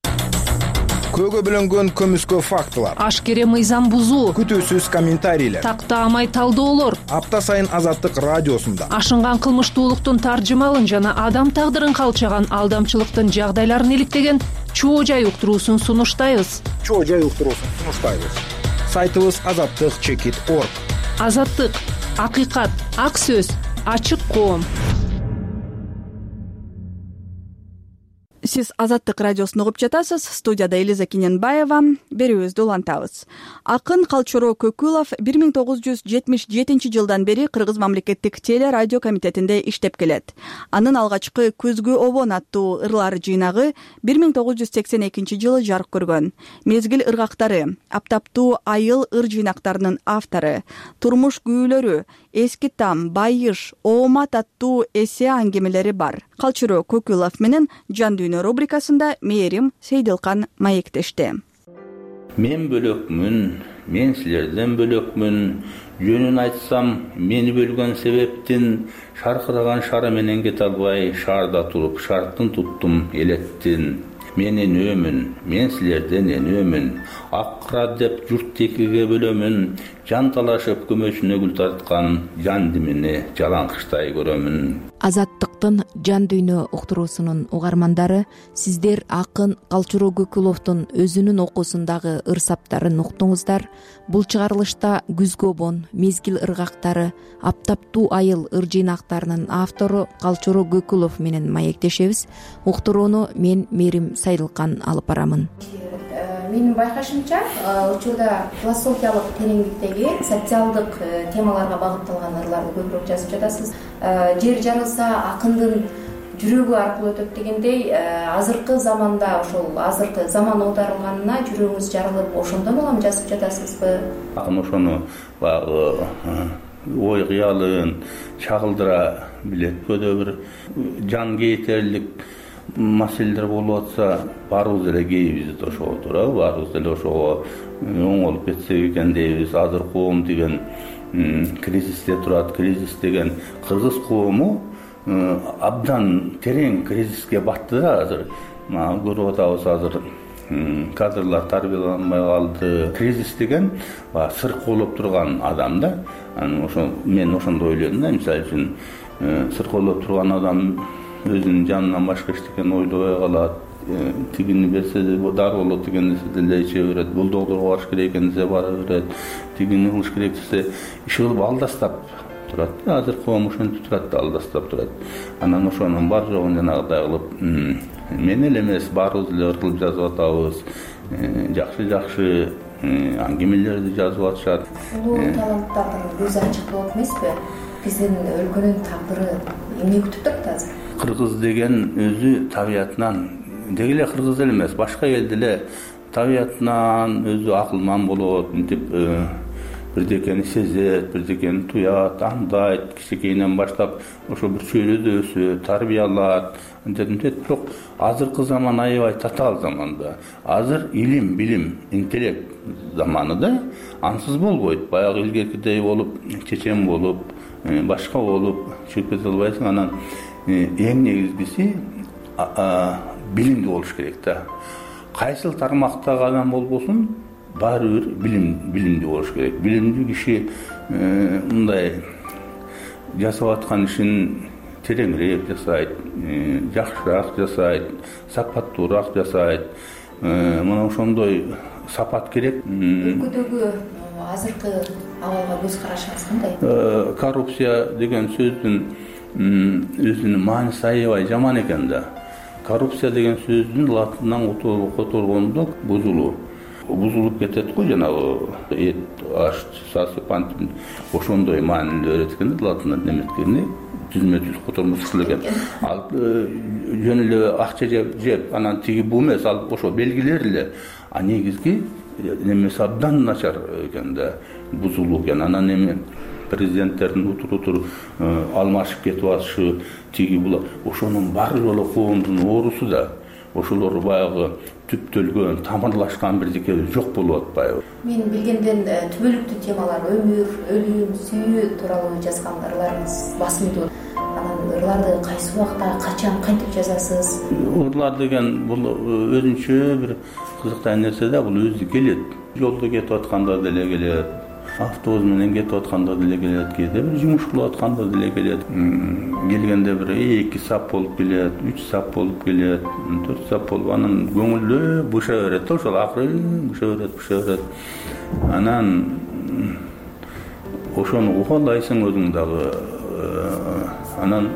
Көөгө бөлөнгөн көмүскө фактылар, ашкере мыйзам бузуу, күтүүсүз комментарийлер, тактаамай талдоолор апта сайын Азаттык радиосунда ашынган кылмыштуулуктун таржымалын жана адам тагдырын калчаган алдамчылыктын жагдайларын иликтеген чоо жай уктуруусун сунуштайбыз. Сайтыбыз azattik.org. Азаттык, акыйкат, ак сөз, ачык коом. Сиз Азаттык радиосун угуп жатасыз. Студияда Элиза Кененбаева. Берүүбүздү улантабыз. Акын Калчоро Көкүлов 1977 жылдан бери Кыргыз мамлекеттик теле радио комитетинде иштеп келет. Анын алгачкы Күзгү обон аттуу ырлар жыйнагы 1982 жылы жарык көргөн. Мезгил ыргактары, Аптаптуу айыл ыр жыйнактарынын автору, Турмуш күүлөрү, Эски там, Байыш, Оомат аттуу эсе аңгемелери бар. Калчоро Көкүлов менен Жан дүйнө рубрикасында Мээрим Сейдилкан маектешти. Мен бөлөкмүн, мен силерден бөлөкмүн. Жөнүн айтсам, мени бөлгөн себептин шаркыраган шары менен кете албай, шаарда туруп, шарттын туттум элеттин. Мен энөөмүн, мен силерден энөөмүн. Акра деп журт экиге бөлөмүн. Жан талашып көмөчүнө гүл тарткан жан димини жалаңкычтай көрөмүн. Азаттыктын Жан дүйнө уктуруусунун угармандары, сиздер акын Калчоро Көкүловдун өзүнүн окуусундагы ыр саптарын уктуңуздар. Бул чыгарылышта Күзгү обон, Мезгил ыргактары, Аптаптуу айыл ыр жыйнактарынын автору Калчоро Көкүлов менен маектешебиз. Уктурууну мен Мээрим Сейдилкан алып барамын. Менин байкашымча, учурда философиялык тереңдиктеги социалдык темаларга багытталган ырларды көбүрөөк жазып жатасыз. Жер жарылса акындын жүрөгү аркылуу өтөт дегендей, азыркы заманда ошол азыркы заман оодарылганына жүрөгүңүз жарылып, ошондон улам жазып жатасызбы? Акын ошону баягы ой кыялын чагылдыра билет. Көдө бир жан кейтерлик маселелер болуп атса, баарыбыз эле кейбиз ошого туурабы, баарыбыз эле ошого оңолуп кетсек экен дейбиз. Азыр коом деген кризисте турат. Кризис деген кыргыз коому абдан терең кризиске батты да азыр. Көрүп атабыз азыр кадрлар тарбияланбай калды. Кризис деген сырт болуп турган адам да. Ошо мен ошондой ойлойм да. Мисалы үчүн сырт болуп турган адам өзүнүн жанынан башка эчтекен ойлобой калат. Тигини берсе дар болот деген нерсе деле иче берет. Бул доктурга барыш керек экен десе бара берет. Тигини кылыш керек десе иш кылып алдастап турат. Азыр коом ошентип турат да, алдастап турат. Анан ошонун бар жогун жанагыдай кылып, мен эле эмес, баарыбыз эле ыр кылып жазып атабыз. Жакшы аңгемелерди жазып атышат. Улуу таланттардын көзү ачык болот эмеспи? Биздин өлкөнүн тагдыры эмне күтүп турат азыр? Кыргыз деген өзү табиятынан, деги эле кыргыз эле эмес, башка эл деле табиятынан өзү акылман болот, мынтип бирдекени сезет, бирдекени туят, андайт, кичинекейинен баштап ошо бир чөйрөдө өсөт, тарбиялат, мынтет. Бирок азыркы заман аябай татаал заманда. Азыр илим, билим, интеллект заманы да, ансыз болбойт. Баягы илгеркидей болуп, чечен болуп, башка болуп чыгып кете албайсың. Анан эң негизгиси билимдүү болуш керек да. Кайсыл тармактагы адам болбосун, баары бир билимдүү болуш керек. Билимдүү киши мындай жасап аткан ишин тереңирээк жасайт, жакшыраак жасайт, сапаттуураак жасайт. Мына ошондой сапат керек. Өлкөдөгү азыркы абалга көз карашыңыз кандай? Коррупция деген сөздүн өзүнүн мааниси аябай жаман экен да. Коррупция деген сөздүн латындан которгондо бузулуп кетет го, жанагы эт, аш, сасып антип ошондой маанилүү берет экен да латындан неметкени. Түзмө-түз котормос кылган. Ал жөн эле акча жеп, анан тиги бу эмес, ал ошо белгилер эле. А негизги немеси абдан начар экен да, бузулуу экен. Анан эми президенттердин утур алмашып кетип атышы, тиги була, ошонун бар жолу коомдун оорусу да. Ошолор баягы түптөлгөн, тамырлашкан бирдеке жок болуп атпайбы? Мен билгенден түбөлүктүү темалар, өмүр, өлүм, сүйүү тууралуу жазган ырларыңыз басымдуу. Анан ырларды кайсы убакта, качан, кантип жазасыз? Ырлар деген бул өзүнчө бир кызыктай нерсе да, бул өзү келет. Жолдо кетип атканда деле келет. Автобус менен кетип атканда деле келет, кээде бир жумуш кылып атканда деле келет. Келгенде бир 2 сап болуп келет, 3 сап болуп келет, 4 сап болуп, анан көңүлдө буша берет, ошол акыры буша берет. Анан ошону ухалайсың өзүң дагы. Анан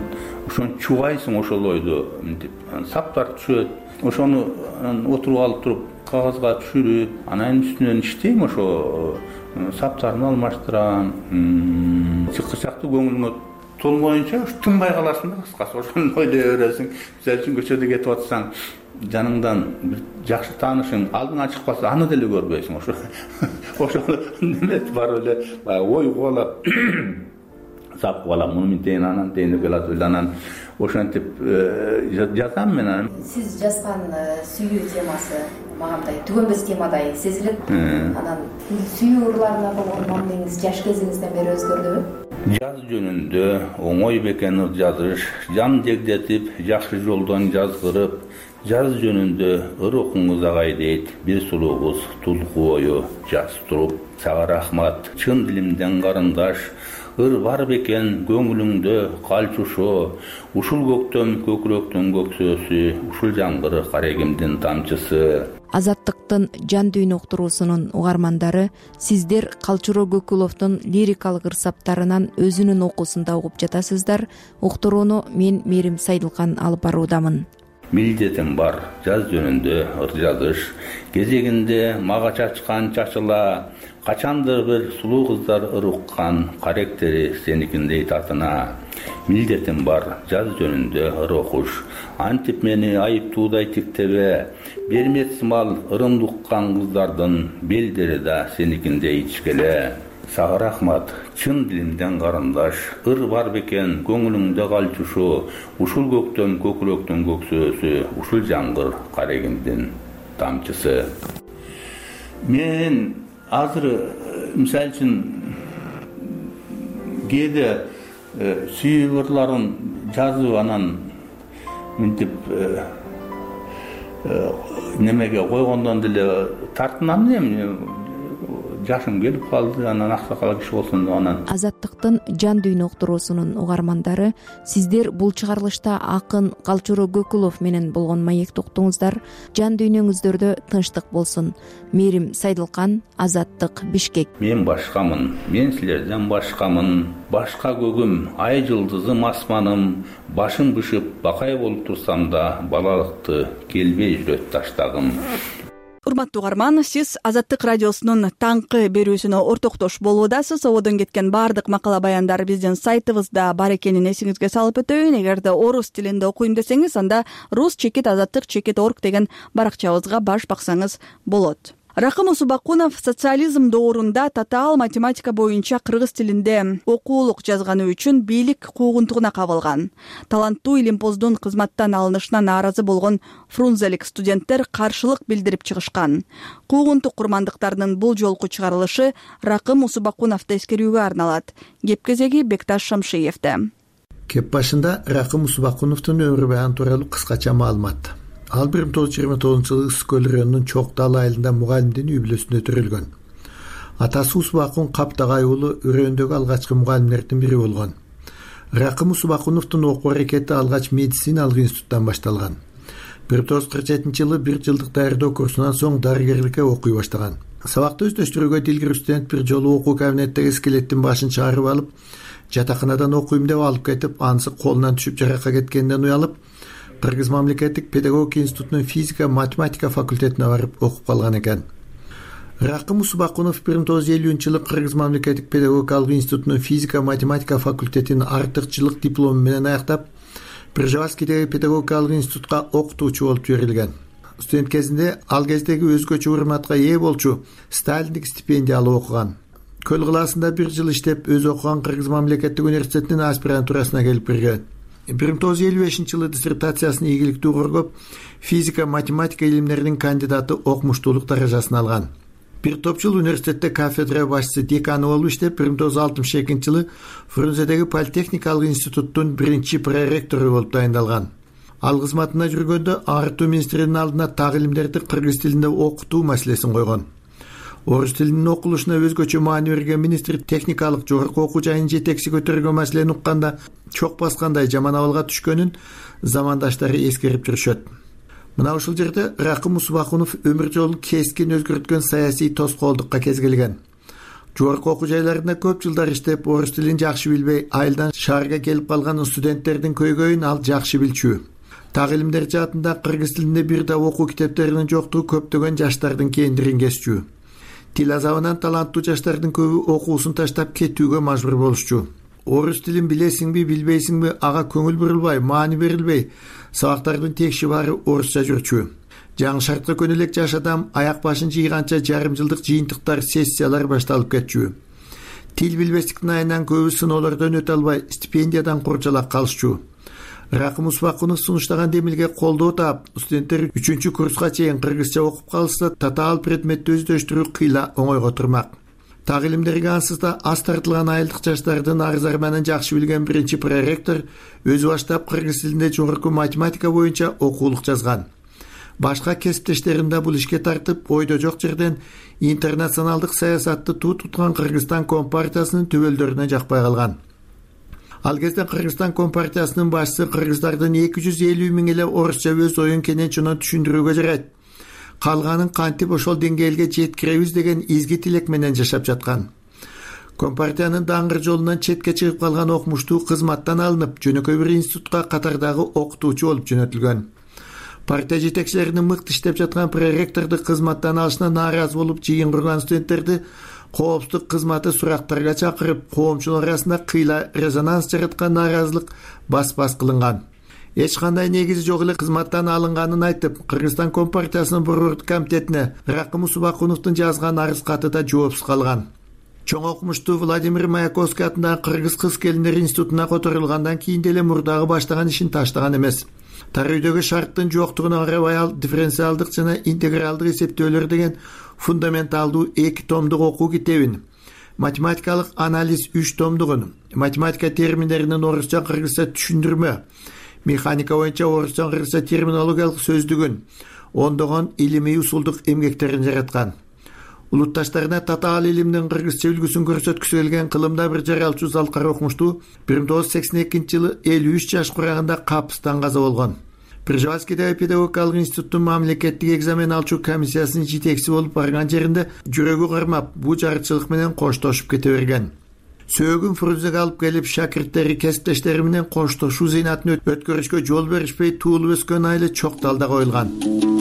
ошону чубайсың, ошол ойду мынтип саптар түшөт. Ошону отуруп алып туруп кагазга түшүрүп, анан үстүнөн иштейм, ошо саптарын алмаштырам. Чыкычактуу көңүлүңө толмоюнча тынбай каласың да, кыскасы ошону ойлой бересиң. Мисалы үчүн көчөдө кетип атсаң, жаныңдан бир жакшы таанышың алдыңа чыкпаса, аны деле көрбөйсүң. Ошол неметип барып эле ой кубалап сап кубалап, муну мынтейин, анан тейин келат эле, анан ошентип жазам мен. Сиз жазган сүйүү темасы мага мындай түгөнбөс темадай сезилет. Анан сүйүү ырларына болгон мамилеңиз жаш кезиңизден бери өзгөрдүбү? Жаз жөнүндө оңой бекен ыр жазыш, жан дегдетип, жакшы жолдон жазгырып, жаз жөнүндө ыр окуңуз агай дейт бир сулуубуз тулку бою жаз туруп. Сага рахмат, чын дилимден карындаш, ыр бар бекен көңүлүңдө калчушо, ушул көктөм көкүрөктүн көксөөсү, ушул жаңгыр карегимдин тамчысы. Азаттыктын жан дүйнө уктуруусунун угармандары, сиздер Калчуроо Көкүловдун лирикалык ырсаптарынан өзүнүн окуусунда угуп жатасыздар. Уктурууну мен Мээрим Сайдылкан алып баруудамын. Милдетим бар жаз жөнүндө ыр жазыш, кезегинде мага чачкан чачыла, качандыр бир сулуу кыздар ыр уккан, каректери сеникиндей татына. Милдетим бар жаз жөнүндө ыр окуш, антип мени айыптуудай тиктебе, бермет сымал ырымды уккан кыздардын белдери да сеникиндей ичкеле. Сага рахмат, чын дилимден карындаш, ыр бар бекен көңүлүңдө калчушо, ушул көктөм көкүрөктүн көксөөсү, ушул жаңгыр карегимдин тамчысы. Мен азыр мисалы үчүн кээде сүйүү ырларын жазып, анан мынтип немеге койгондон деле тартынам. Жашым келип калды, анан аксакал киши болсун деп анан. Азаттыктын жан дүйнө уктуруусунун угармандары, сиздер бул чыгарылышта акын Калчуроо Көкүлов менен болгон маекти уктуңуздар. Жан дүйнөңүздөрдө тынчтык болсун. Мээрим Сайдылкан, Азаттык, Бишкек. Мен башкамын, мен силерден башкамын. Башка көгүм, ай жылдызым асманым, башым бышып бакай болуп турсам да, балалыкты келбей жүрөт таштагым. Урматтуу угарман, сиз Азаттык радиосунун таңкы берүүсүнө ортоктош болуудасыз. Ободон кеткен баардык макала баяндар биздин сайтыбызда бар экенин эсиңизге салып өтөйүн. Эгерде орус тилинде окуйм десеңиз, анда rus-azattik.org деген баракчабызга баш баксаңыз болот. Ракым Усубакунов социализм доорунда татаал математика боюнча кыргыз тилинде окуулук жазганы үчүн бийлик куугунтугуна кабылган. Таланттуу илимпоздун кызматтан алынышына нааразы болгон фрунзелик студенттер каршылык билдирип чыгышкан. Куугунтук курмандыктарынын бул жолку чыгарылышы Ракым Усубакуновду эскерүүгө арналат. Кеп кезеги Бекташ Шамшиевде. Кеп башында Ракым Усубакуновдун өмүр баяны тууралуу кыскача маалымат. Ал 1929-жылы Ысыкөл районунун Чоктал айылында мугалимдин үй бүлөсүндө өтүрүлгөн. Атасы Усубакун Каптагай уулу өрөөндөгү алгачкы мугалимдердин бири болгон. Ракым Усубакуновдун окуу аракети алгач медициналык институттан башталган. 1947-жылы 1 жылдык даярдоо курсунан соң дарыгерликке окуй баштаган. Сабакты өздөштүрүүгө дилгир студент бир жолу окуу кабинеттеги скелеттин башын чыгарып алып, жатаканадан окуйм деп алып кетип, анысы колунан түшүп жаракка кеткенден уялып, Кыргыз мамлекеттик педагогика институтунун физика математика факультетине барып окуп калган экен. Ракым Усубакунов 1950-жылы Кыргыз мамлекеттик педагогикалык институтунун физика математика факультетинин артыкчылык диплому менен аяктап, Пржевальскийдеги педагогикалык институтка окутуучу болуп жиберилген. Студент кезинде ал кездеги өзгөчө урматка ээ болчу Сталиндик стипендия алып окуган. Көл кылаасында 1 жыл иштеп, өзү окуган Кыргыз мамлекеттик университетинин аспирантурасына келип кирген. 1955-жылы диссертациясын ийгиликтүү коргоп, физика математика илимдеринин кандидаты окумуштуулук даражасын алган. Бир топ жыл университетте кафедра башчысы деканы болуп иштеп, 1962-жылы Фрунзедеги политехникалык институттун биринчи проректору болуп дайындалган. Ал кызматына жүргөндө Артуу министринин алдына так илимдерди кыргыз тилинде окутуу маселесин койгон. Орус тилинин окулушуна өзгөчө маани берген министр техникалык жогорку окуу жайынын жетекчи көтөргөн маселени укканда чок баскандай жаман абалга түшкөнүн замандаштары эскерип жүрүшөт. Мына ушул жерде Ракым Усубакунов өмүр жолун кескин өзгөрткөн саясий тоскоолдукка кезгелген. Жогорку окуу жайларында көп жылдар иштеп, орус тилин жакшы билбей, айылдан шаарга келип калган студенттердин көйгөйүн ал жакшы билчү. Так илимдер жаатында кыргыз тилинде бир да окуу китептеринин жоктугу көптөгөн жаштардын кээндирин кесчү. Тил азабынан таланттуу жаштардын көбү окуусун таштап кетүүгө мажбур болушчу. Орус тилин билесиңби, билбейсиңби, ага көңүл бурулбай, маани берилбей, сабактардын текши баары орусча жүрчү. Жаңы шартка көнүлөк жаш адам аяк башын жыйганча жарым жылдык жыйынтыктар, сессиялар башталып кетчү. Тил билбестиктин айынан көбү сыноолордон өтө албай, стипендиядан курчалак калышчу. Ракым Усубакунов сунуштаган демилге колдоо таап, студенттер 3-курска чейин кыргызча окуп калышса, татаал предметти өздөштүрүү кыйла оңойго турмак. Так илимдерге ансыз да аз тартылган айылдык жаштардын арыз арманын жакшы билген биринчи проректор өзү баштап кыргыз тилинде жогорку математика боюнча окуулук жазган. Башка кесиптештерин да бул ишке тартып, ойдо жок жерден интернационалдык саясатты туу туткан Кыргызстан Компартиясынын төбөлдөрүнө жакпай калган. Ал кезде Кыргызстан Компартиясынын башчысы кыргыздардын 250 миң эле орусча өз оюн кенен чонон түшүндүрүүгө жарайт. Калганын кантип ошол деңгээлге жеткиребиз деген изги тилек менен жашап жаткан. Компартиянын даңгыр жолунан четке чыгып калган окумуштуу кызматтан алынып, жөнөкөй бир институтка катардагы окутуучу болуп жөнөтүлгөн. Партия жетекчилеринин мыкты иштеп жаткан проректорду кызматтан алышына нааразы болуп, жыйын курган студенттерди коопсуздук кызматы сурактарга чакырып, коомчулар арасында кыйла резонанс жараткан нааразылык бас-бас кылынган. Эч кандай негизи жок эле кызматтан алынганын айтып, Кыргызстан Компартиясынын борбордук комитетине Ракым Усубакуновдун жазган арыз каты да жоопсуз калган. Чоң окумуштуу Владимир Маяковский атындагы Кыргыз кыз-келиндер институтуна которулгандан кийин деле мурдагы баштаган ишин таштаган эмес. Тар үйдөгү шарттын жоктугуна карабай ал дифференциалдык жана интегралдык эсептөөлөр деген фундаменталдуу 2 томдук окуу китебин, математикалык анализ 3 томдугун, математика терминдеринин орусча кыргызча түшүндүрмө, механика боюнча орусча кыргызча терминологиялык сөздүгүн, ондогон илимий усулдук эмгектерин жараткан. Улутташтарына татаал илимдин кыргызча үлгүсүн көрсөткүсү келген кылымда бир жаралчу залкар окумуштуу 1982-жылы 53 жаш курагында капыстан каза болгон. Пржевальскийдеги педагогикалык институттун мамлекеттик экзамен алчу комиссиясынын жетекчиси болуп барган жеринде жүрөгү кармап, бул жарычылык менен коштошуп кете берген. Сөөгүн Фрунзеге алып келип, шакирттери, кесиптештери менен коштошуу зыйнатын өткөрүшкө жол беришпей, туулуп өскөн айылы чок талда коюлган.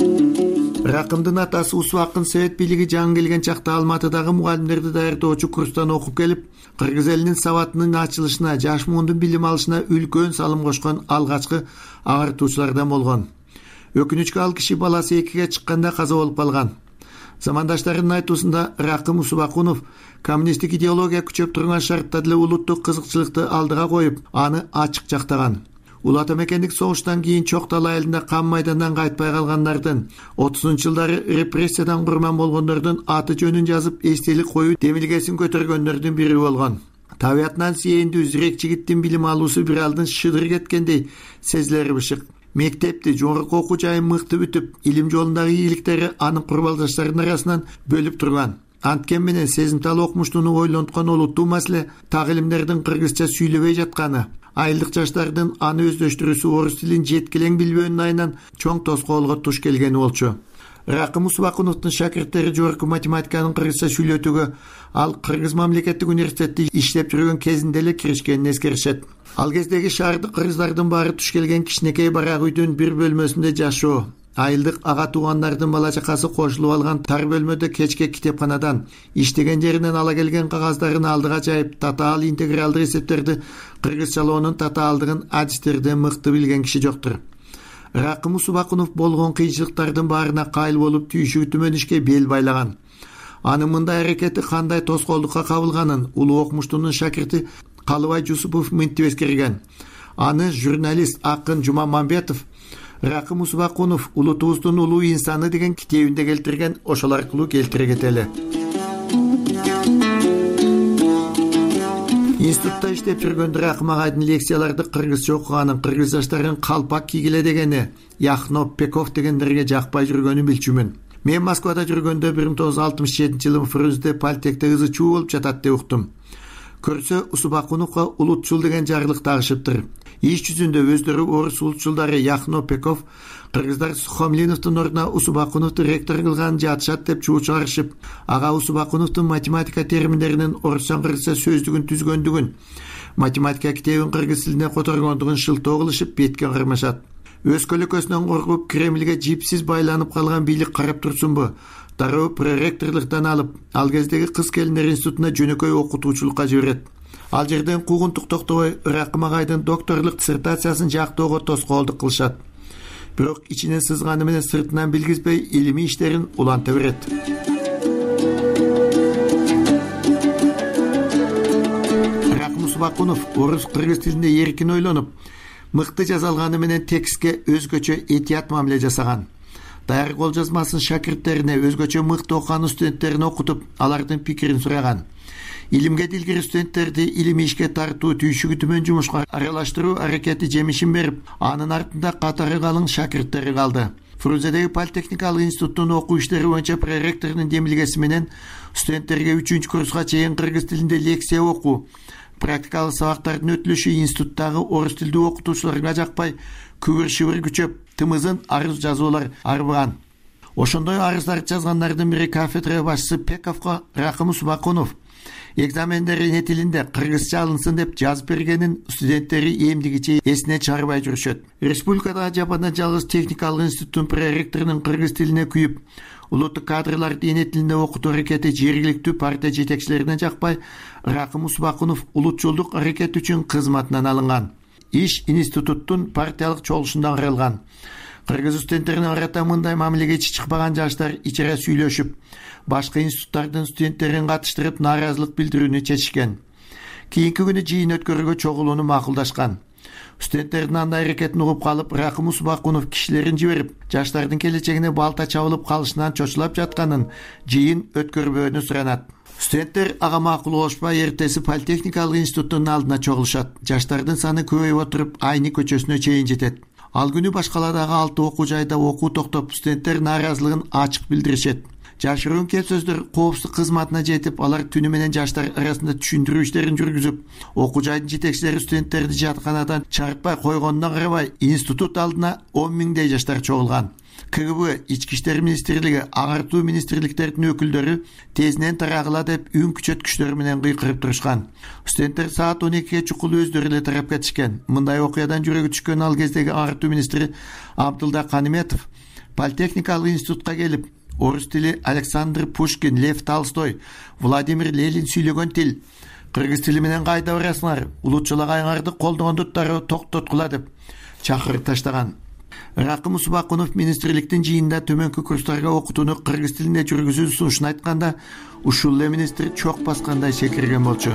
Ракымдын атасы Усубакын совет бийлиги жаңы келген чакта Алматыдагы мугалимдерди даярдоочу курстан окуп келип, кыргыз элинин сабатынын ачылышына, жаш муундун билим алышына үлкөн салым кошкон алгачкы агартуучулардан болгон. Өкүнүчкө ал киши баласы 2-ге чыкканда каза болуп калган. Замандаштарынын айтуусунда Ракым Усубакунов коммунисттик идеология күчөп турган шартта деле улуттук кызыкчылыкты алдыга коюп, аны ачык жактаган. Улуу ата мекендик согуштан кийин Чок Дал айылында кан майдандан кайтпай калгандардын, 30-жылдары репрессиядан курман болгондордун аты жөнүн жазып эстелик коюу демилгесин көтөргөндөрдүн бири болгон. Табиятынан сээндүү зирек жигиттин билим алуусу бир алдын шыдыр кеткендей сезилери бышык. Мектепти, жогорку окуу жайын мыкты бүтүп, илим жолундагы ийгиликтери анын курбалдаштарынын арасынан бөлүп турган. Анткен менен сезимтал окумуштууну ойлонткон олуттуу маселе так илимдердин кыргызча сүйлөбөй жатканы, айылдык жаштардын аны өздөштүрүүсү орус тилин жеткилең билбөөнүн айынан чоң тоскоолго туш келгени болчу. Ракым Усубакуновдун шакирттери жогорку математиканын кыргызча сүйлөтүүгө ал Кыргыз мамлекеттик университетте иштеп жүргөн кезинде эле киришкенин эскеришет. Ал кездеги шаардык кыргыздардын баары туш келген кичинекей барак үйдүн бир бөлмөсүндө жашоо, айылдык ага туугандардын бала чакасы кошулуп алган тар бөлмөдө кечке китепканадан иштеген жеринен ала келген кагаздарын алдыга жайып, татаал интегралдык эсептерди кыргызчалоонун татаалдыгын адистерден мыкты билген киши жоктур. Ракым Усубакунов болгон кыйынчылыктардын баарына кайыл болуп, түйшүк түмөн ишке бел байлаган. Анын мындай аракети кандай тоскоолдукка кабылганын улуу окумуштуунун шакирти Калыбай Жусупов мынтип эскерген. Аны журналист Акын Жумамамбетов Ракым Усубакунов улутубуздун улуу инсаны деген китебинде келтирген, ошол аркылуу келтире кетели. Институтта иштеп жүргөндө Ракым агайдын лекцияларды кыргызча окуганын, кыргыз жаштарын калпак кийгиле дегени, Яхно Пеков дегендерге жакпай жүргөнүн билчүмүн. Мен Москвада жүргөндө 1967-жылы Фрунзе политехте ызы чуу болуп жатат деп уктум. Көрсө Усубакуновго улутчул деген жарлык тагышыптыр. иш жүзүндө өздөрү орус улутчулдары Яхнопеков кыргыздар Сухомлиновдун ордуна Усубакуновду ректор кылганын жатышат деп чуу чыгарышып, ага Усубакуновдун математика терминдеринин орусча-кыргызча сөздүгүн түзгөндүгүн, математика китебин кыргыз тилине которгондугун шылтоо кылышып бетке кармашат. Өз көлөкөсүнөн коркуп Кремльге жипсиз байланып калган бийлик карап турсунбу? Дароо проректорлуктан алып, ал кездеги кыз келиндер институтуна жөнөкөй окутуучулукка жиберет. Ал жерден куугунтук токтобой Ракым агайдын докторлук диссертациясын жактоого тоскоолдук кылышат. Бирок ичинен сызганы менен сыртынан билгизбей илимий иштерин уланта берет. Ракым Усубакунов орус-кыргыз тилинде эркин ойлонуп, мыкты жазалганы менен текстке өзгөчө этият мамиле жасаган. Даяр кол жазмасын шакирттерине өзгөчө мыкты окуган студенттерине окутуп, алардын пикирин сураган. Илимге дилгир студенттерди илимий ишке тартуу, түйшүгү төмөн жумушка аралаштыруу аракети жемишин берип, анын артында катары калың шакирттери калды. Фрунзедеги политехникалык институттун окуу иштери боюнча проректорунун демилгеси менен студенттерге 3-курска чейин кыргыз тилинде лекция окуу, практикалык сабактардын өтүлүшү институттагы орус тилдүү окутуучуларга жакпай, күбүр-шыбыр күчөп, тымызын арыз жазуулар арбыган. Ошондой арыздарды жазгандардын бири кафедра башчысы Пековго Ракым Усубакунов экзамендер эне тилинде кыргызча алынсын деп жазып бергенин студенттери эмдигиче эсине чыгарбай жүрүшөт. Республикада жападан жалгыз техникалык институттун проректорунун кыргыз тилине күйүп, улуттук кадрларды эне тилинде окутуу аракети жергиликтүү партия жетекчилерине жакпай, Ракым Усубакунов улутчулдук аракет үчүн кызматынан алынган. Иш институттун партиялык чогулушунда каралган. Кыргыз студенттеринин арасында мындай мамилеге чыкпаган жаштар ичере сүйлөшүп, башка институттардын студенттерин катыштырып нааразылык билдирүүнү чечишкен. Кийинки күнү жыйын өткөрүүгө чогулууну макулдашкан. Студенттердин андай аракетин угуп калып, Ракым Усубакунов кишилерин жиберип, жаштардын келечегине балта чабылып калышынан чочулап жатканын жыйын өткөрбөөнү суранат. Студенттер ага макул болушпай эртеси политехникалык институттун алдына чогулушат. Жаштардын саны көбөйүп отуруп, Айны көчөсүнө чейин жетет. Ал күнү башкаладагы 6 окуу жайда окуу токтоп, студенттер нааразылыгын ачык билдиришет. Жашыруун кеп сөздөр коопсуздук кызматына жетип, алар түнү менен жаштар арасында түшүндүрүү иштерин жүргүзүп, окуу жайдын жетекчилери студенттерди жатканадан чарпай койгонуна карабай, институт алдына 10 миңдей жаштар чогулган. КГБ, Ички иштер министрлиги, агартуу министрликтердин өкүлдөрү тезинен тарагыла деп үн күчөткүчтөр менен кыйкырып турушкан. Студенттер саат 12-ге чукул өздөрү эле тарап кетишкен. Мындай окуядан жүрөгү түшкөн ал кездеги агартуу министри Абдулда Каниметов политехникалык институтка келип, орус тили Александр Пушкин, Лев Толстой, Владимир Ленин сүйлөгөн тил, кыргыз тили менен кайда барасыңар, улутчул агайыңарды колдогонду токтоткула деп чакырып таштаган. Ракым Усубакунов министрликтин жыйында төмөнкү курстарга окутууну кыргыз тилинде жүргүзүүнү сунушун айтканда, ушул эле министр чок баскандай секирген болчу.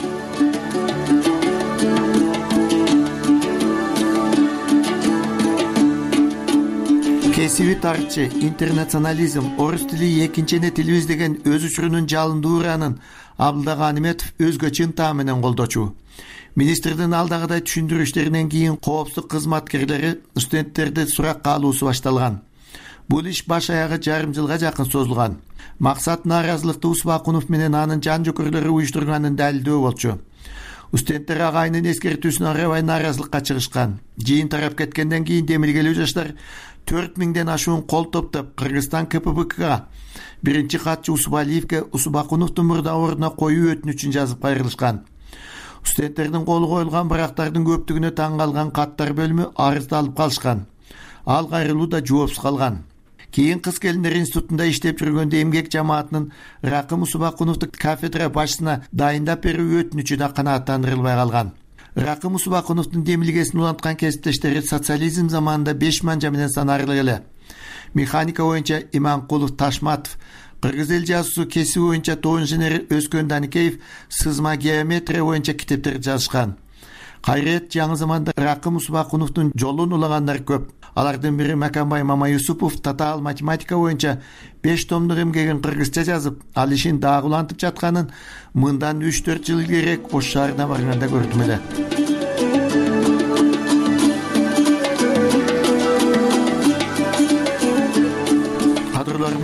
Кесиби тарыхчы, интернационализм, орус тили экинчи эне тилибиз деген өз учурунун жалындуу уранын Абдулда Каниметов өзгөчө ынтаа менен колдочу. Министрдин алдагыдай түшүндүрүштеринен кийин коопсуздук кызматкерлери студенттерди суракка алуусу башталган. Бул иш баш аягы жарым жылга жакын созулган. Максат нааразылыкты Усубакунов менен анын жан жөкөрлөрү уюштурганын далилдөө болчу. Студенттер агайынын эскертүүсүнө карабай нааразылыкка чыгышкан. Жыйын тарап кеткенден кийин демилгелүү жаштар 4000ден ашуун кол топтоп Кыргызстан КПБКга биринчи катчы Усубалиевге Усубакуновдун мурда ордуна коюу өтүнүчүн жазып кайрылышкан. Студенттердин колу коюлган барактардын көптүгүнө таң калган каттар бөлүмү арызды алып калышкан. Ал кайрылуу да жоопсуз калган. Кийин кыз келиндер институтунда иштеп жүргөндө эмгек жамаатынын Ракым Усубакуновду кафедра башчысына дайындап берүү өтүнүчү да канааттандырылбай калган. Ракым Усубакуновдун демилгесин уланткан кесиптештери социализм заманында 5 манжа менен санарлык эле. Механика боюнча Иманкулов, Ташматов, кыргыз эл жазуусу кесиби боюнча Тоон инженери Өзкөн Даникеев сызма геометрия боюнча китептер жазышкан. Кайрет жаңы заманда Ракым Усубакуновдун жолун улагандар көп. Алардын бири Маканбай Мамаюсупов татаал математика боюнча 5 томдук эмгегин кыргызча жазып, ал ишин дагы улантып жатканын мындан 3-4 жыл илгерээк Ош шаарына барганда көрдүм эле.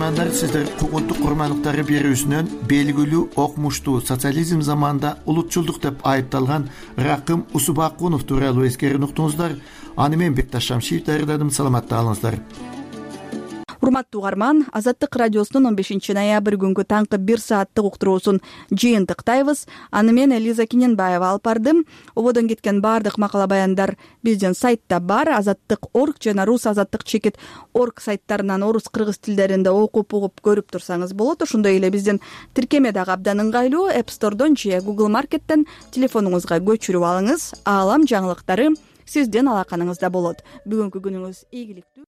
угармандар, сиздер куугунтук курмандыктары берүүсүнөн белгилүү окумуштуу социализм заманында улутчулдук деп айыпталган Ракым Усубакунов тууралуу эскерип уктуңуздар. Аны мен Бекташ Шамшиев даярдадым. Саламатта калыңыздар. Урматтуу угарман, Азаттык радиосунун 15 ноябрь күнгү таңкы 1 сааттык уктуруусун жыйынтыктайбыз. Аны мен Элиза Киненбаева алып бардым. Ободон кеткен баардык макала баяндар биздин сайтта бар. Азаттык.орг жана Рус азаттык чекит орг сайттарынан орус кыргыз тилдеринде окуп угуп көрүп турсаңыз болот. Ошондой эле биздин тиркеме дагы абдан ыңгайлуу. App Store'дон же Google Market'тен телефонуңузга көчүрүп алыңыз. Аалам жаңылыктары сиздин алаканыңызда болот. Бүгүнкү күнүңүз ийгиликтүү.